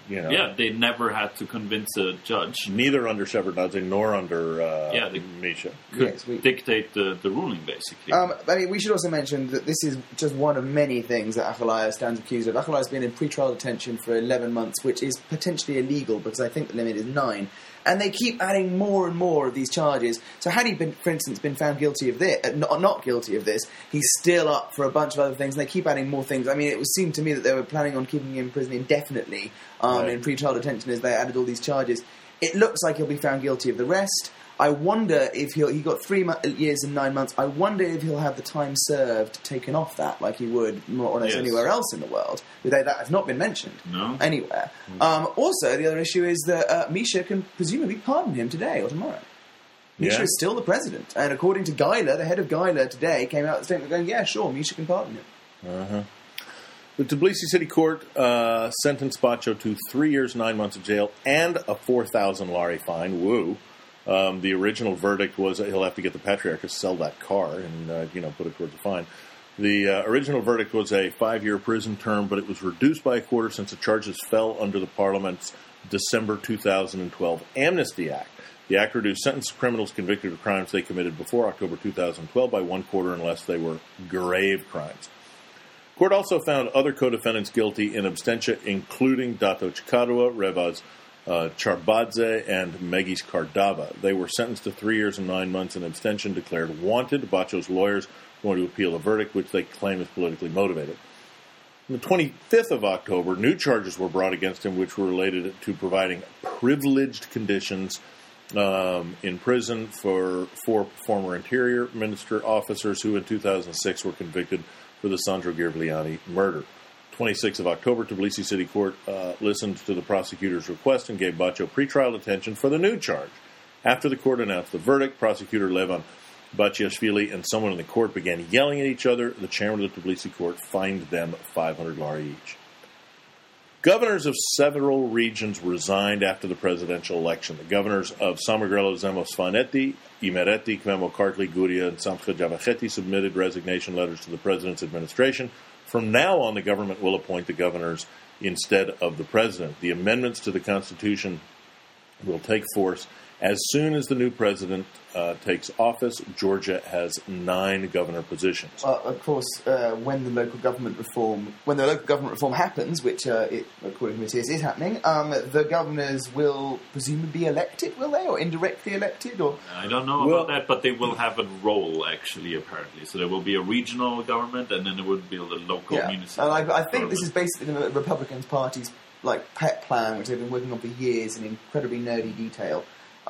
[SPEAKER 2] Yeah, they never had to convince a judge.
[SPEAKER 1] Neither under Shevardnadze nor under Misha.
[SPEAKER 2] Could dictate the ruling, basically.
[SPEAKER 3] I mean, we should also mention that this is just one of many things that Achaliah stands accused of. Achaliah has been in pretrial detention for 11 months, which is potentially illegal because I think the limit is 9. And they keep adding more and more of these charges. So had he been, for instance, been found guilty of this, not guilty of this, he's still up for a bunch of other things, and they keep adding more things. I mean, it seemed to me that they were planning on keeping him in prison indefinitely in pre-trial detention as they added all these charges. It looks like he'll be found guilty of the rest. I wonder if he got 3 years and 9 months. I wonder if he'll have the time served taken off that, like he would more or less anywhere else in the world. That has not been mentioned anywhere. Also, the other issue is that Misha can presumably pardon him today or tomorrow. Misha is still the president, and according to Geiler, the head of Geiler today came out with a statement going, "Yeah, sure, Misha can pardon him."
[SPEAKER 1] The Tbilisi City Court sentenced Bacho to 3 years, 9 months of jail and a 4,000 lari fine. Woo! The original verdict was that he'll have to get the Patriarch to sell that car and put it towards a fine. The original verdict was a 5-year prison term, but it was reduced by a quarter since the charges fell under the Parliament's December 2012 Amnesty Act. The act reduced sentenced criminals convicted of crimes they committed before October 2012 by 1/4 unless they were grave crimes. The court also found other co-defendants guilty in absentia, including Dato Chikadua, Revaz Charbadze, and Megis Kardava. They were sentenced to 3 years and 9 months in abstention, declared wanted. Bacho's lawyers want to appeal a verdict, which they claim is politically motivated. On the 25th of October, new charges were brought against him, which were related to providing privileged conditions in prison for 4 former Interior Minister officers who in 2006 were convicted for the Sandro Ghergliani murder. 26th of October, Tbilisi City Court listened to the prosecutor's request and gave Bacho pretrial detention for the new charge. After the court announced the verdict, prosecutor Levan Bachiashvili and someone in the court began yelling at each other. The chairman of the Tbilisi Court fined them 500 lari each. Governors of several regions resigned after the presidential election. The governors of Samegrelo, Zemo, Svaneti, Imereti, Kvemo, Kartli, Guria, and Samkha Javacheti submitted resignation letters to the president's administration. From now on, the government will appoint the governors instead of the president. The amendments to the Constitution will take force as soon as the new president takes office. Georgia has 9 governor positions.
[SPEAKER 3] Of course, when the local government reform happens, which according to Matthias is happening, the governors will presumably be elected, will they, or indirectly elected, or
[SPEAKER 2] I don't know about that, but they will have a role actually. Apparently, so there will be a regional government, and then there will be a local municipal.
[SPEAKER 3] And I think this is basically the Republican Party's pet plan, which they've been working on for years in incredibly nerdy detail.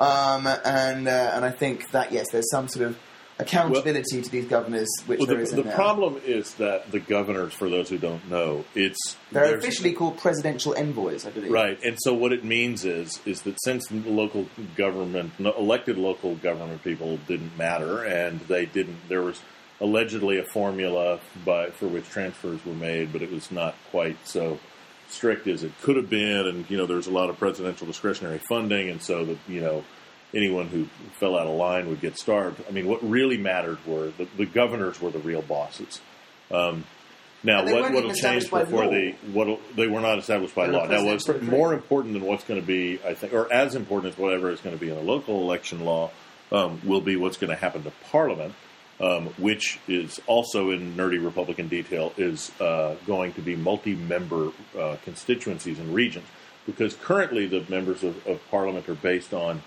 [SPEAKER 3] And I think that, yes, there's some sort of accountability to these governors, which there isn't now.
[SPEAKER 1] The problem is that the governors, for those who don't know,
[SPEAKER 3] they're officially called presidential envoys, I believe.
[SPEAKER 1] Right, and so what it means is that since local government, elected local government people didn't matter, and there was allegedly a formula for which transfers were made, but it was not quite so strict as it could have been, and there's a lot of presidential discretionary funding, and so that anyone who fell out of line would get starved. I mean, what really mattered were the governors were the real bosses. Now, what will change before they were not established by law. Now, what's more important than what's going to be, I think, or as important as whatever is going to be in a local election law, will be what's going to happen to Parliament. Which is also in nerdy Republican detail, is going to be multi-member constituencies and regions. Because currently the members of Parliament are based on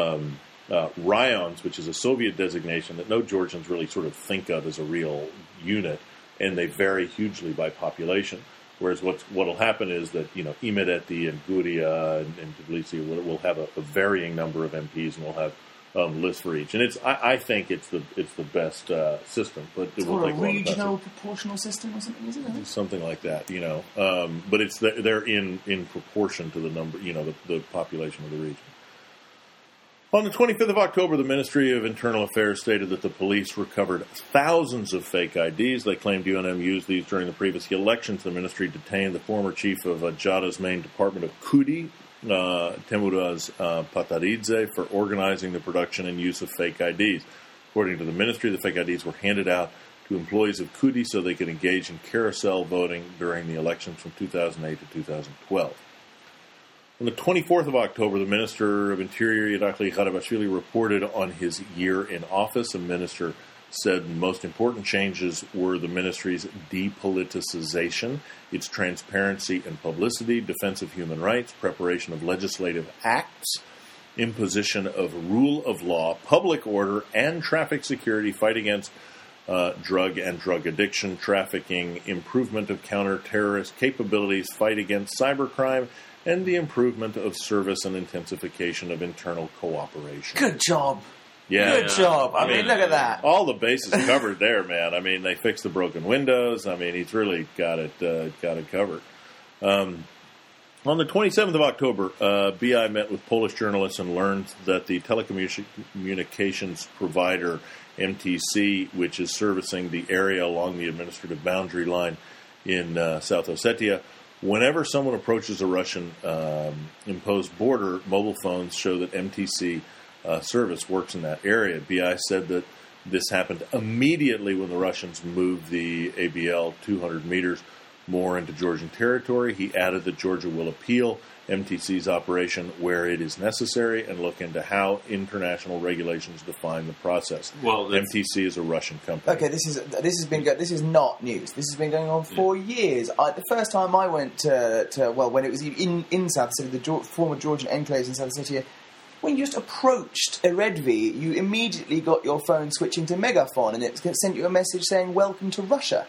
[SPEAKER 1] raions, which is a Soviet designation that no Georgians really sort of think of as a real unit, and they vary hugely by population. Whereas what'll happen is that, Imereti and Guria and Tbilisi will have a varying number of MPs, and we'll have list for each, and I think it's the best system, but it will take a
[SPEAKER 3] regional proportional system or something, isn't it?
[SPEAKER 1] Something like that, but they're in proportion to the number, the population of the region. On the 25th of October, the Ministry of Internal Affairs stated that the police recovered thousands of fake IDs. They claimed UNM used these during the previous elections. The ministry detained the former chief of Jada's main department of Kudi, Temuraz Pataridze, for organizing the production and use of fake IDs. According to the ministry, the fake IDs were handed out to employees of Kudi so they could engage in carousel voting during the elections from 2008 to 2012. On the 24th of October, the Minister of Interior, Irakli Gharibashvili, reported on his year in office. The minister said the most important changes were the ministry's depoliticization, its transparency and publicity, defense of human rights, preparation of legislative acts, imposition of rule of law, public order, and traffic security, fight against drug and drug addiction, trafficking, improvement of counter-terrorist capabilities, fight against cybercrime, and the improvement of service and intensification of internal cooperation.
[SPEAKER 3] Good job.
[SPEAKER 1] Yeah.
[SPEAKER 3] Good job. I mean, look at that.
[SPEAKER 1] All the bases covered there, man. I mean, they fixed the broken windows. I mean, he's really got it covered. On the 27th of October, BI met with Polish journalists and learned that the telecommunications provider MTC, which is servicing the area along the administrative boundary line in South Ossetia, whenever someone approaches a Russian-imposed border, mobile phones show that MTC service works in that area. BI said that this happened immediately when the Russians moved the ABL 200 meters more into Georgian territory. He added that Georgia will appeal MTC's operation where it is necessary and look into how international regulations define the process.
[SPEAKER 2] Well,
[SPEAKER 1] MTC is a Russian company.
[SPEAKER 3] Okay, this is not news. This has been going on for years. The first time I went to when it was in South Ossetia, the former Georgian enclaves in South Ossetia, when you just approached Eredvi, you immediately got your phone switching to Megaphone, and it sent you a message saying "Welcome to Russia."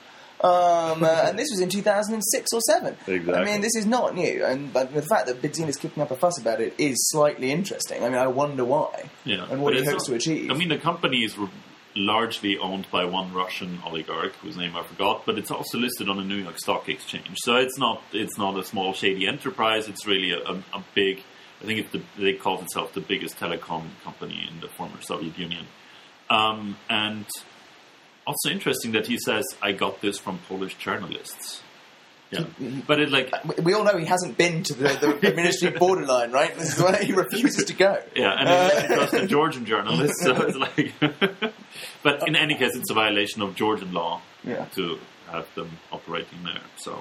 [SPEAKER 3] And this was in 2006 or 7.
[SPEAKER 1] Exactly.
[SPEAKER 3] I mean, this is not new, but the fact that Bidzina is kicking up a fuss about it is slightly interesting. I mean, I wonder why and what he hopes to achieve.
[SPEAKER 2] I mean, the company is largely owned by one Russian oligarch whose name I forgot, but it's also listed on the New York Stock Exchange. So it's not a small shady enterprise. It's really a big. I think they call itself the biggest telecom company in the former Soviet Union, and. Also interesting that he says, I got this from Polish journalists. Yeah. But
[SPEAKER 3] we all know he hasn't been to the ministry borderline, right? This is why he refuses to go.
[SPEAKER 2] Yeah, and he goes to Georgian journalists, so it's like... But in any case, it's a violation of Georgian law to have them operating there, so...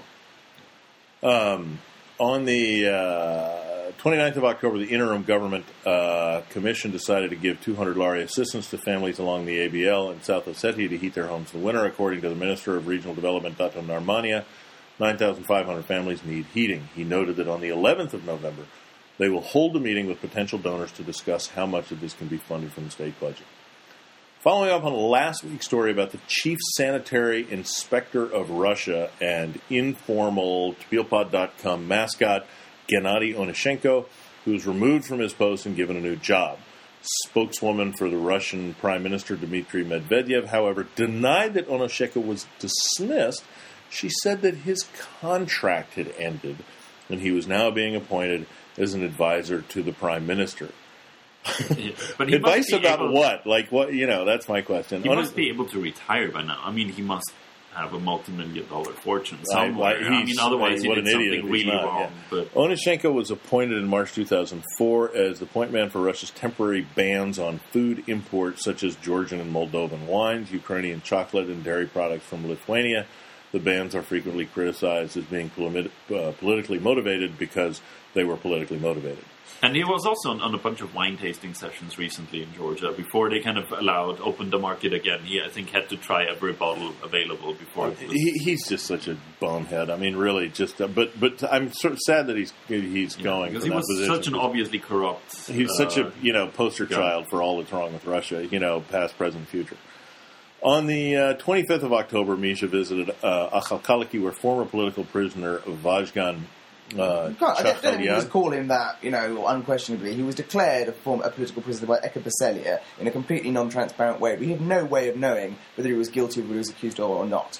[SPEAKER 1] On the 29th of October, the interim government commission decided to give 200 lari assistance to families along the ABL in South Ossetia to heat their homes in the winter. According to the Minister of Regional Development, Dato Narmania, 9,500 families need heating. He noted that on the 11th of November, they will hold a meeting with potential donors to discuss how much of this can be funded from the state budget. Following up on last week's story about the chief sanitary inspector of Russia and informal TPLPod.com mascot Gennady Onyshenko, who was removed from his post and given a new job. Spokeswoman for the Russian Prime Minister Dmitry Medvedev, however, denied that Onyshenko was dismissed. She said that his contract had ended and he was now being appointed as an advisor to the Prime Minister.
[SPEAKER 2] But
[SPEAKER 1] advice about what? Like what? That's my question.
[SPEAKER 2] He must be able to retire by now. I mean, he must have a multi-million-dollar fortune somewhere. Otherwise he did something really wrong. Yeah.
[SPEAKER 1] But Onyshenko was appointed in March 2004 as the point man for Russia's temporary bans on food imports such as Georgian and Moldovan wines, Ukrainian chocolate, and dairy products from Lithuania. The bans are frequently criticized as being politically motivated because they were politically motivated.
[SPEAKER 2] And he was also on a bunch of wine tasting sessions recently in Georgia before they kind of opened the market again. He, I think, had to try every bottle available before.
[SPEAKER 1] He's just such a bonehead. I mean, really, just. But I'm sort of sad that he's going
[SPEAKER 2] because he was such an obviously corrupt.
[SPEAKER 1] He's such a poster child for all that's wrong with Russia. Past, present, future. On the 25th of October, Misha visited Akhalkaliki, where former political prisoner Vazhgan.
[SPEAKER 3] I don't think we just call him that, unquestionably. He was declared a political prisoner by Eka Baselia in a completely non-transparent way. We have no way of knowing whether he was guilty of what he was accused of or not.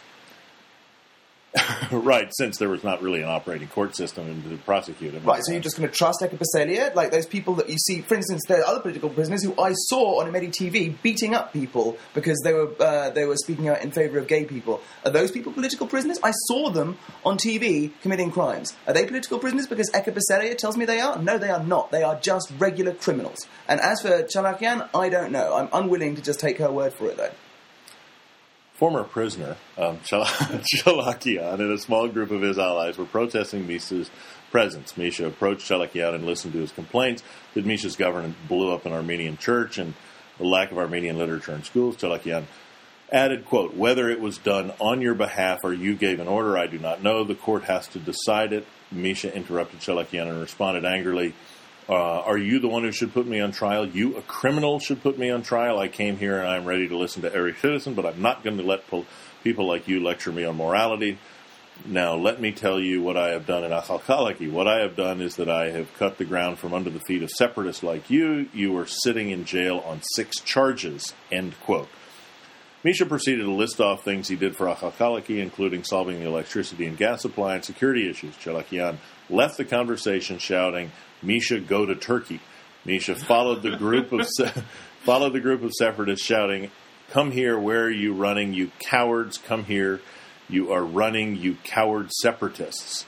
[SPEAKER 1] Right, since there was not really an operating court system to prosecute him.
[SPEAKER 3] Right, so you're just going to trust Eka Baselia? Like those people that you see, for instance, there are other political prisoners who I saw on Imedi TV beating up people because they were speaking out in favour of gay people. Are those people political prisoners? I saw them on TV committing crimes. Are they political prisoners because Eka Baselia tells me they are? No, they are not. They are just regular criminals. And as for Chalakian, I don't know. I'm unwilling to just take her word for it, though.
[SPEAKER 1] Former prisoner Chalakian and a small group of his allies were protesting Misha's presence. Misha approached Chalekian and listened to his complaints that Misha's government blew up an Armenian church and the lack of Armenian literature in schools. Chalekian added, quote, "Whether it was done on your behalf or you gave an order, I do not know. The court has to decide it." Misha interrupted Chalekian and responded angrily, "Are you the one who should put me on trial? You, a criminal, should put me on trial. I came here and I'm ready to listen to every citizen, but I'm not going to let people like you lecture me on morality. Now, let me tell you what I have done in Akhalkalaki. What I have done is that I have cut the ground from under the feet of separatists like you. You are sitting in jail on 6 charges," end quote. Misha proceeded to list off things he did for Akhalkalaki, including solving the electricity and gas supply and security issues. Chalekian left the conversation shouting, "Misha, go to Turkey." Misha followed the group of separatists shouting, "Come here, where are you running, you cowards? Come here. You are running, you coward separatists."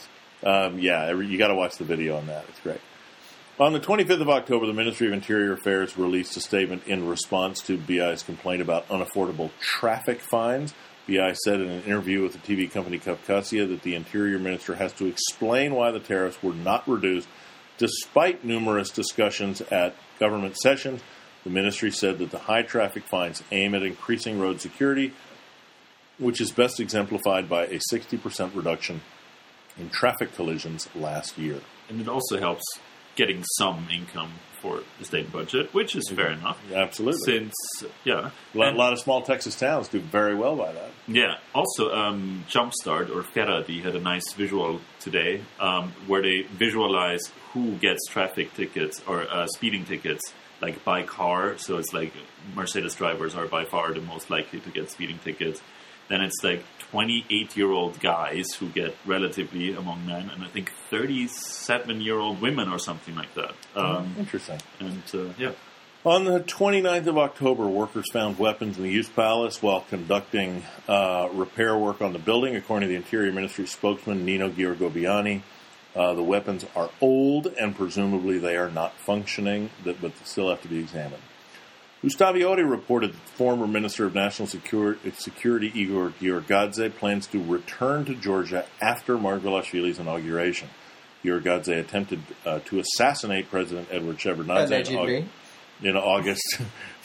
[SPEAKER 1] You got to watch the video on that. It's great. On the 25th of October, the Ministry of Interior Affairs released a statement in response to BI's complaint about unaffordable traffic fines. BI said in an interview with the TV company Kafkasia that the Interior Minister has to explain why the tariffs were not reduced despite numerous discussions at government sessions. The ministry said that the high traffic fines aim at increasing road security, which is best exemplified by a 60% reduction in traffic collisions last year.
[SPEAKER 2] And it also helps getting some income for the state budget, which is fair enough.
[SPEAKER 1] Absolutely.
[SPEAKER 2] Since,
[SPEAKER 1] a lot of small Texas towns do very well by that.
[SPEAKER 2] Yeah. Also, Jumpstart or Ferradi had a nice visual today where they visualize who gets traffic tickets or speeding tickets, like by car. So it's like Mercedes drivers are by far the most likely to get speeding tickets. Then it's like 28-year-old guys who get relatively among men, and I think 37-year-old women or something like that.
[SPEAKER 1] Interesting.
[SPEAKER 2] And,
[SPEAKER 1] On the 29th of October, workers found weapons in the Youth Palace while conducting repair work on the building, according to the Interior Ministry spokesman Nino Giorgobiani. The weapons are old, and presumably they are not functioning, but they still have to be examined. Gustavioti reported that the former Minister of National Security Igor Giorgadze plans to return to Georgia after Margvelashvili's inauguration. Giorgadze attempted to assassinate President Edward Shevardnadze in August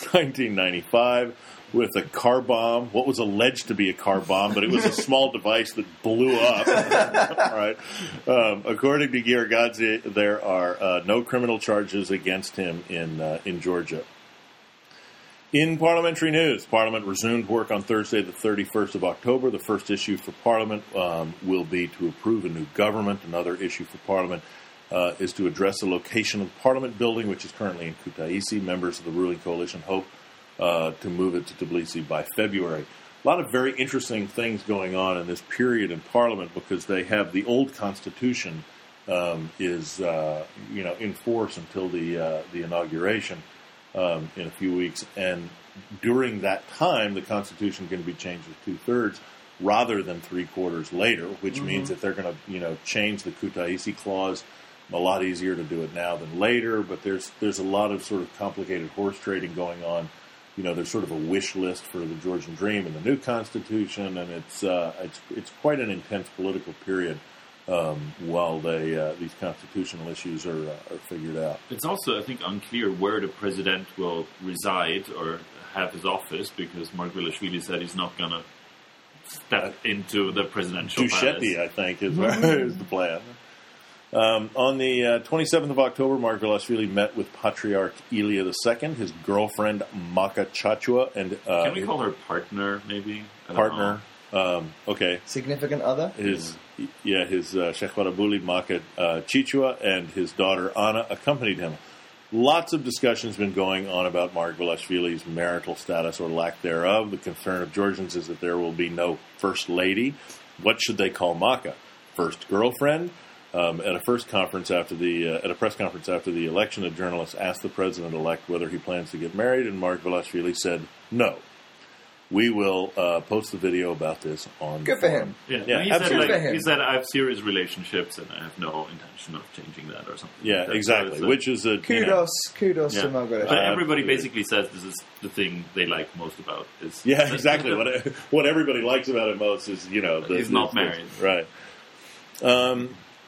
[SPEAKER 1] 1995 with a car bomb, what was alleged to be a car bomb, but it was a small device that blew up. Right. According to Giorgadze, there are no criminal charges against him in Georgia. In parliamentary news, Parliament resumed work on Thursday, the 31st of October. The first issue for Parliament will be to approve a new government. Another issue for Parliament is to address the location of the Parliament building, which is currently in Kutaisi. Members of the ruling coalition hope to move it to Tbilisi by February. A lot of very interesting things going on in this period in Parliament because they have the old constitution is in force until the inauguration. In a few weeks, and during that time, the Constitution can be changed with 2/3 rather than 3/4 later, which means that they're going to, change the Kutaisi clause. A lot easier to do it now than later, but there's a lot of sort of complicated horse trading going on. There's sort of a wish list for the Georgian Dream in the new Constitution, and it's quite an intense political period. While these constitutional issues are figured out.
[SPEAKER 2] It's also, I think, unclear where the president will reside or have his office because Margvelashvili said he's not going to step into the presidential palace.
[SPEAKER 1] Dusheti, I think, is the plan. On the 27th of October, Margvelashvili met with Patriarch Ilya II, his girlfriend Maka Chachua, and
[SPEAKER 2] can we call her partner, maybe?
[SPEAKER 1] Partner. Okay.
[SPEAKER 3] Significant other?
[SPEAKER 1] His Shekhwarabuli Maka Chichua and his daughter Anna accompanied him. Lots of discussions been going on about Margvelashvili's marital status or lack thereof. The concern of Georgians is that there will be no first lady. What should they call Maka? First girlfriend? At a press conference after the election, a journalist asked the president-elect whether he plans to get married, and Margvelashvili said no. We will post the video about this on...
[SPEAKER 3] Good for him.
[SPEAKER 2] Yeah, he said, I have serious relationships and I have no intention of changing that or something.
[SPEAKER 1] Yeah,
[SPEAKER 2] like that.
[SPEAKER 1] exactly.
[SPEAKER 2] So
[SPEAKER 1] which is a...
[SPEAKER 3] Kudos to Margvelashvili.
[SPEAKER 2] But everybody basically says this is the thing they like most about.
[SPEAKER 1] Yeah, exactly. What everybody likes about it most is,
[SPEAKER 2] he's not married.
[SPEAKER 1] Right.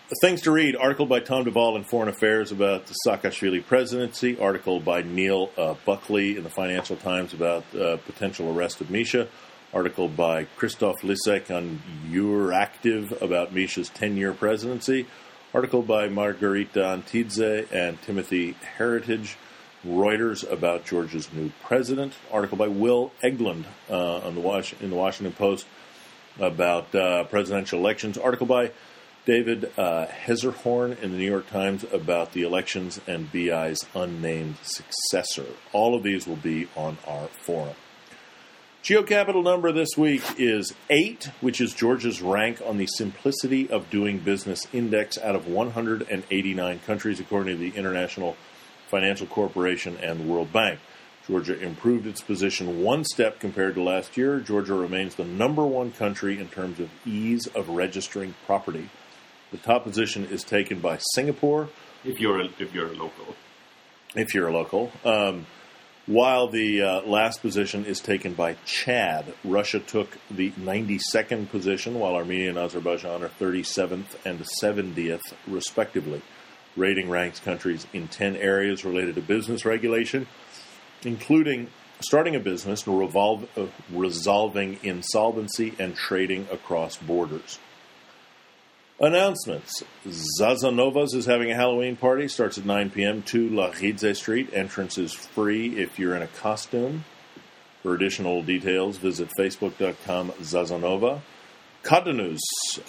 [SPEAKER 1] Things to read. Article by Tom Duvall in Foreign Affairs about the Saakashvili presidency. Article by Neil Buckley in the Financial Times about potential arrest of Misha. Article by Christoph Lissek on Euractiv about Misha's 10-year presidency. Article by Margarita Antidze and Timothy Heritage, Reuters, about Georgia's new president. Article by Will Eglund in the Washington Post about presidential elections. Article by David Hezerhorn in the New York Times about the elections and BI's unnamed successor. All of these will be on our forum. GeoCapital number this week is 8, which is Georgia's rank on the Simplicity of Doing Business Index out of 189 countries, according to the International Financial Corporation and the World Bank. Georgia improved its position one step compared to last year. Georgia remains the number one country in terms of ease of registering property. The top position is taken by Singapore.
[SPEAKER 2] If you're a local.
[SPEAKER 1] If you're a local. While the last position is taken by Chad. Russia took the 92nd position, while Armenia and Azerbaijan are 37th and 70th, respectively. Rating ranks countries in 10 areas related to business regulation, including starting a business and resolving insolvency and trading across borders. Announcements. Zazanovas is having a Halloween party. Starts at 9 p.m. 2 Lahidze Street. Entrance is free if you're in a costume. For additional details, visit facebook.com Zazanova. Canudos,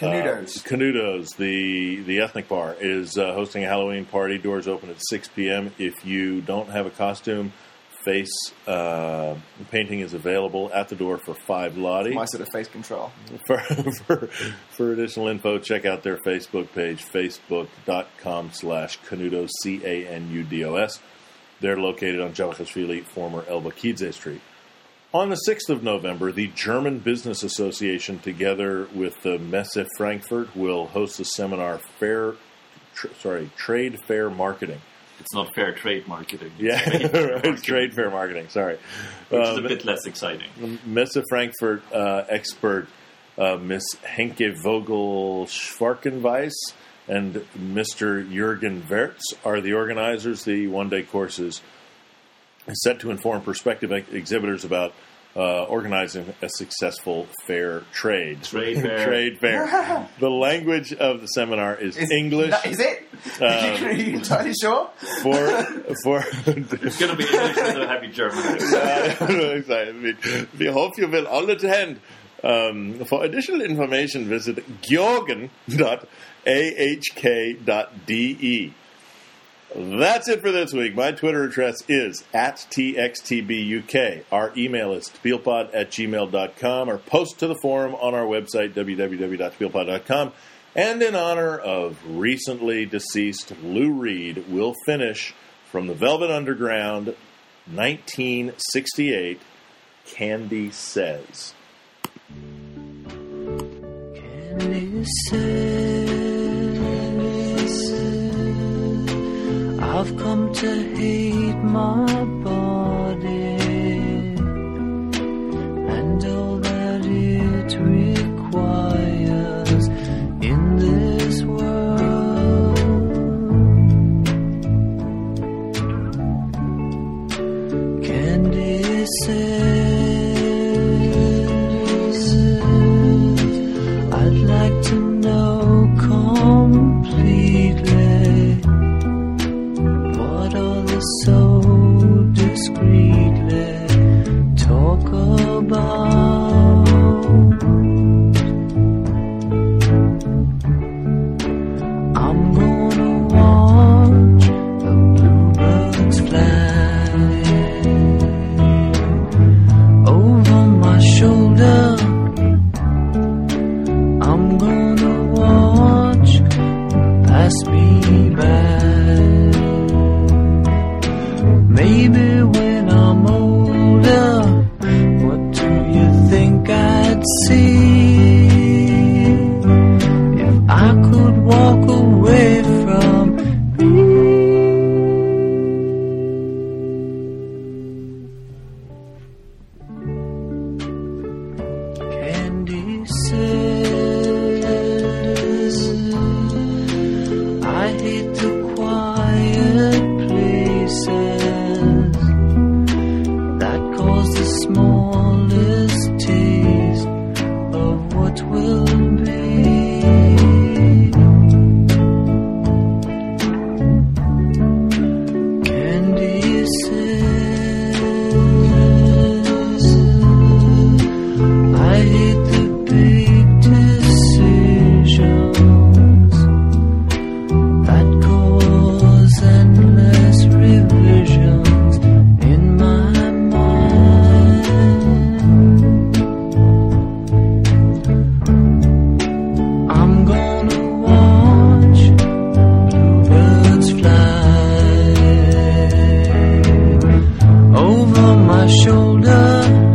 [SPEAKER 1] the ethnic bar, is hosting a Halloween party. Doors open at 6 p.m. If you don't have a costume, face painting is available at the door for 5 lari.
[SPEAKER 3] My sort of face control.
[SPEAKER 1] For additional info, check out their Facebook page, facebook.com/Canudos, Canudos. They're located on Javakashvili, former Elbakidze Street. On the 6th of November, the German Business Association, together with the Messe Frankfurt, will host a seminar, Trade Fair Marketing.
[SPEAKER 2] It's not fair trade marketing.
[SPEAKER 1] Yeah, trade fair marketing, sorry.
[SPEAKER 2] Which is a bit less exciting.
[SPEAKER 1] Messe Frankfurt expert Miss Henke Vogel-Schwarkenweiss and Mr. Jürgen Wertz are the organizers. The one-day course is set to inform prospective exhibitors about organizing a successful fair trade.
[SPEAKER 2] Trade fair.
[SPEAKER 1] Trade fair. The language of the seminar is English.
[SPEAKER 3] Is it? Are you entirely sure?
[SPEAKER 1] It's
[SPEAKER 2] going to be English with a heavy German.
[SPEAKER 1] We hope you will all attend. For additional information, visit georgen.ahk.de. That's it for this week. My Twitter address is @TXTBUK. Our email is spielpod@gmail.com, or post to the forum on our website, www.spielpod.com. And in honor of recently deceased Lou Reed, we'll finish from the Velvet Underground, 1968, Candy Says.
[SPEAKER 4] Candy says, I've come to hate my body and all that it requires in this world. Candy says, I'd like to know completely so discreetly talk about. I'm gonna watch the bluebirds fly over my shoulder. I'm gonna watch pass me by. Maybe when I'm older, what do you think I'd see if I could walk away from me? Candy says, my shoulder.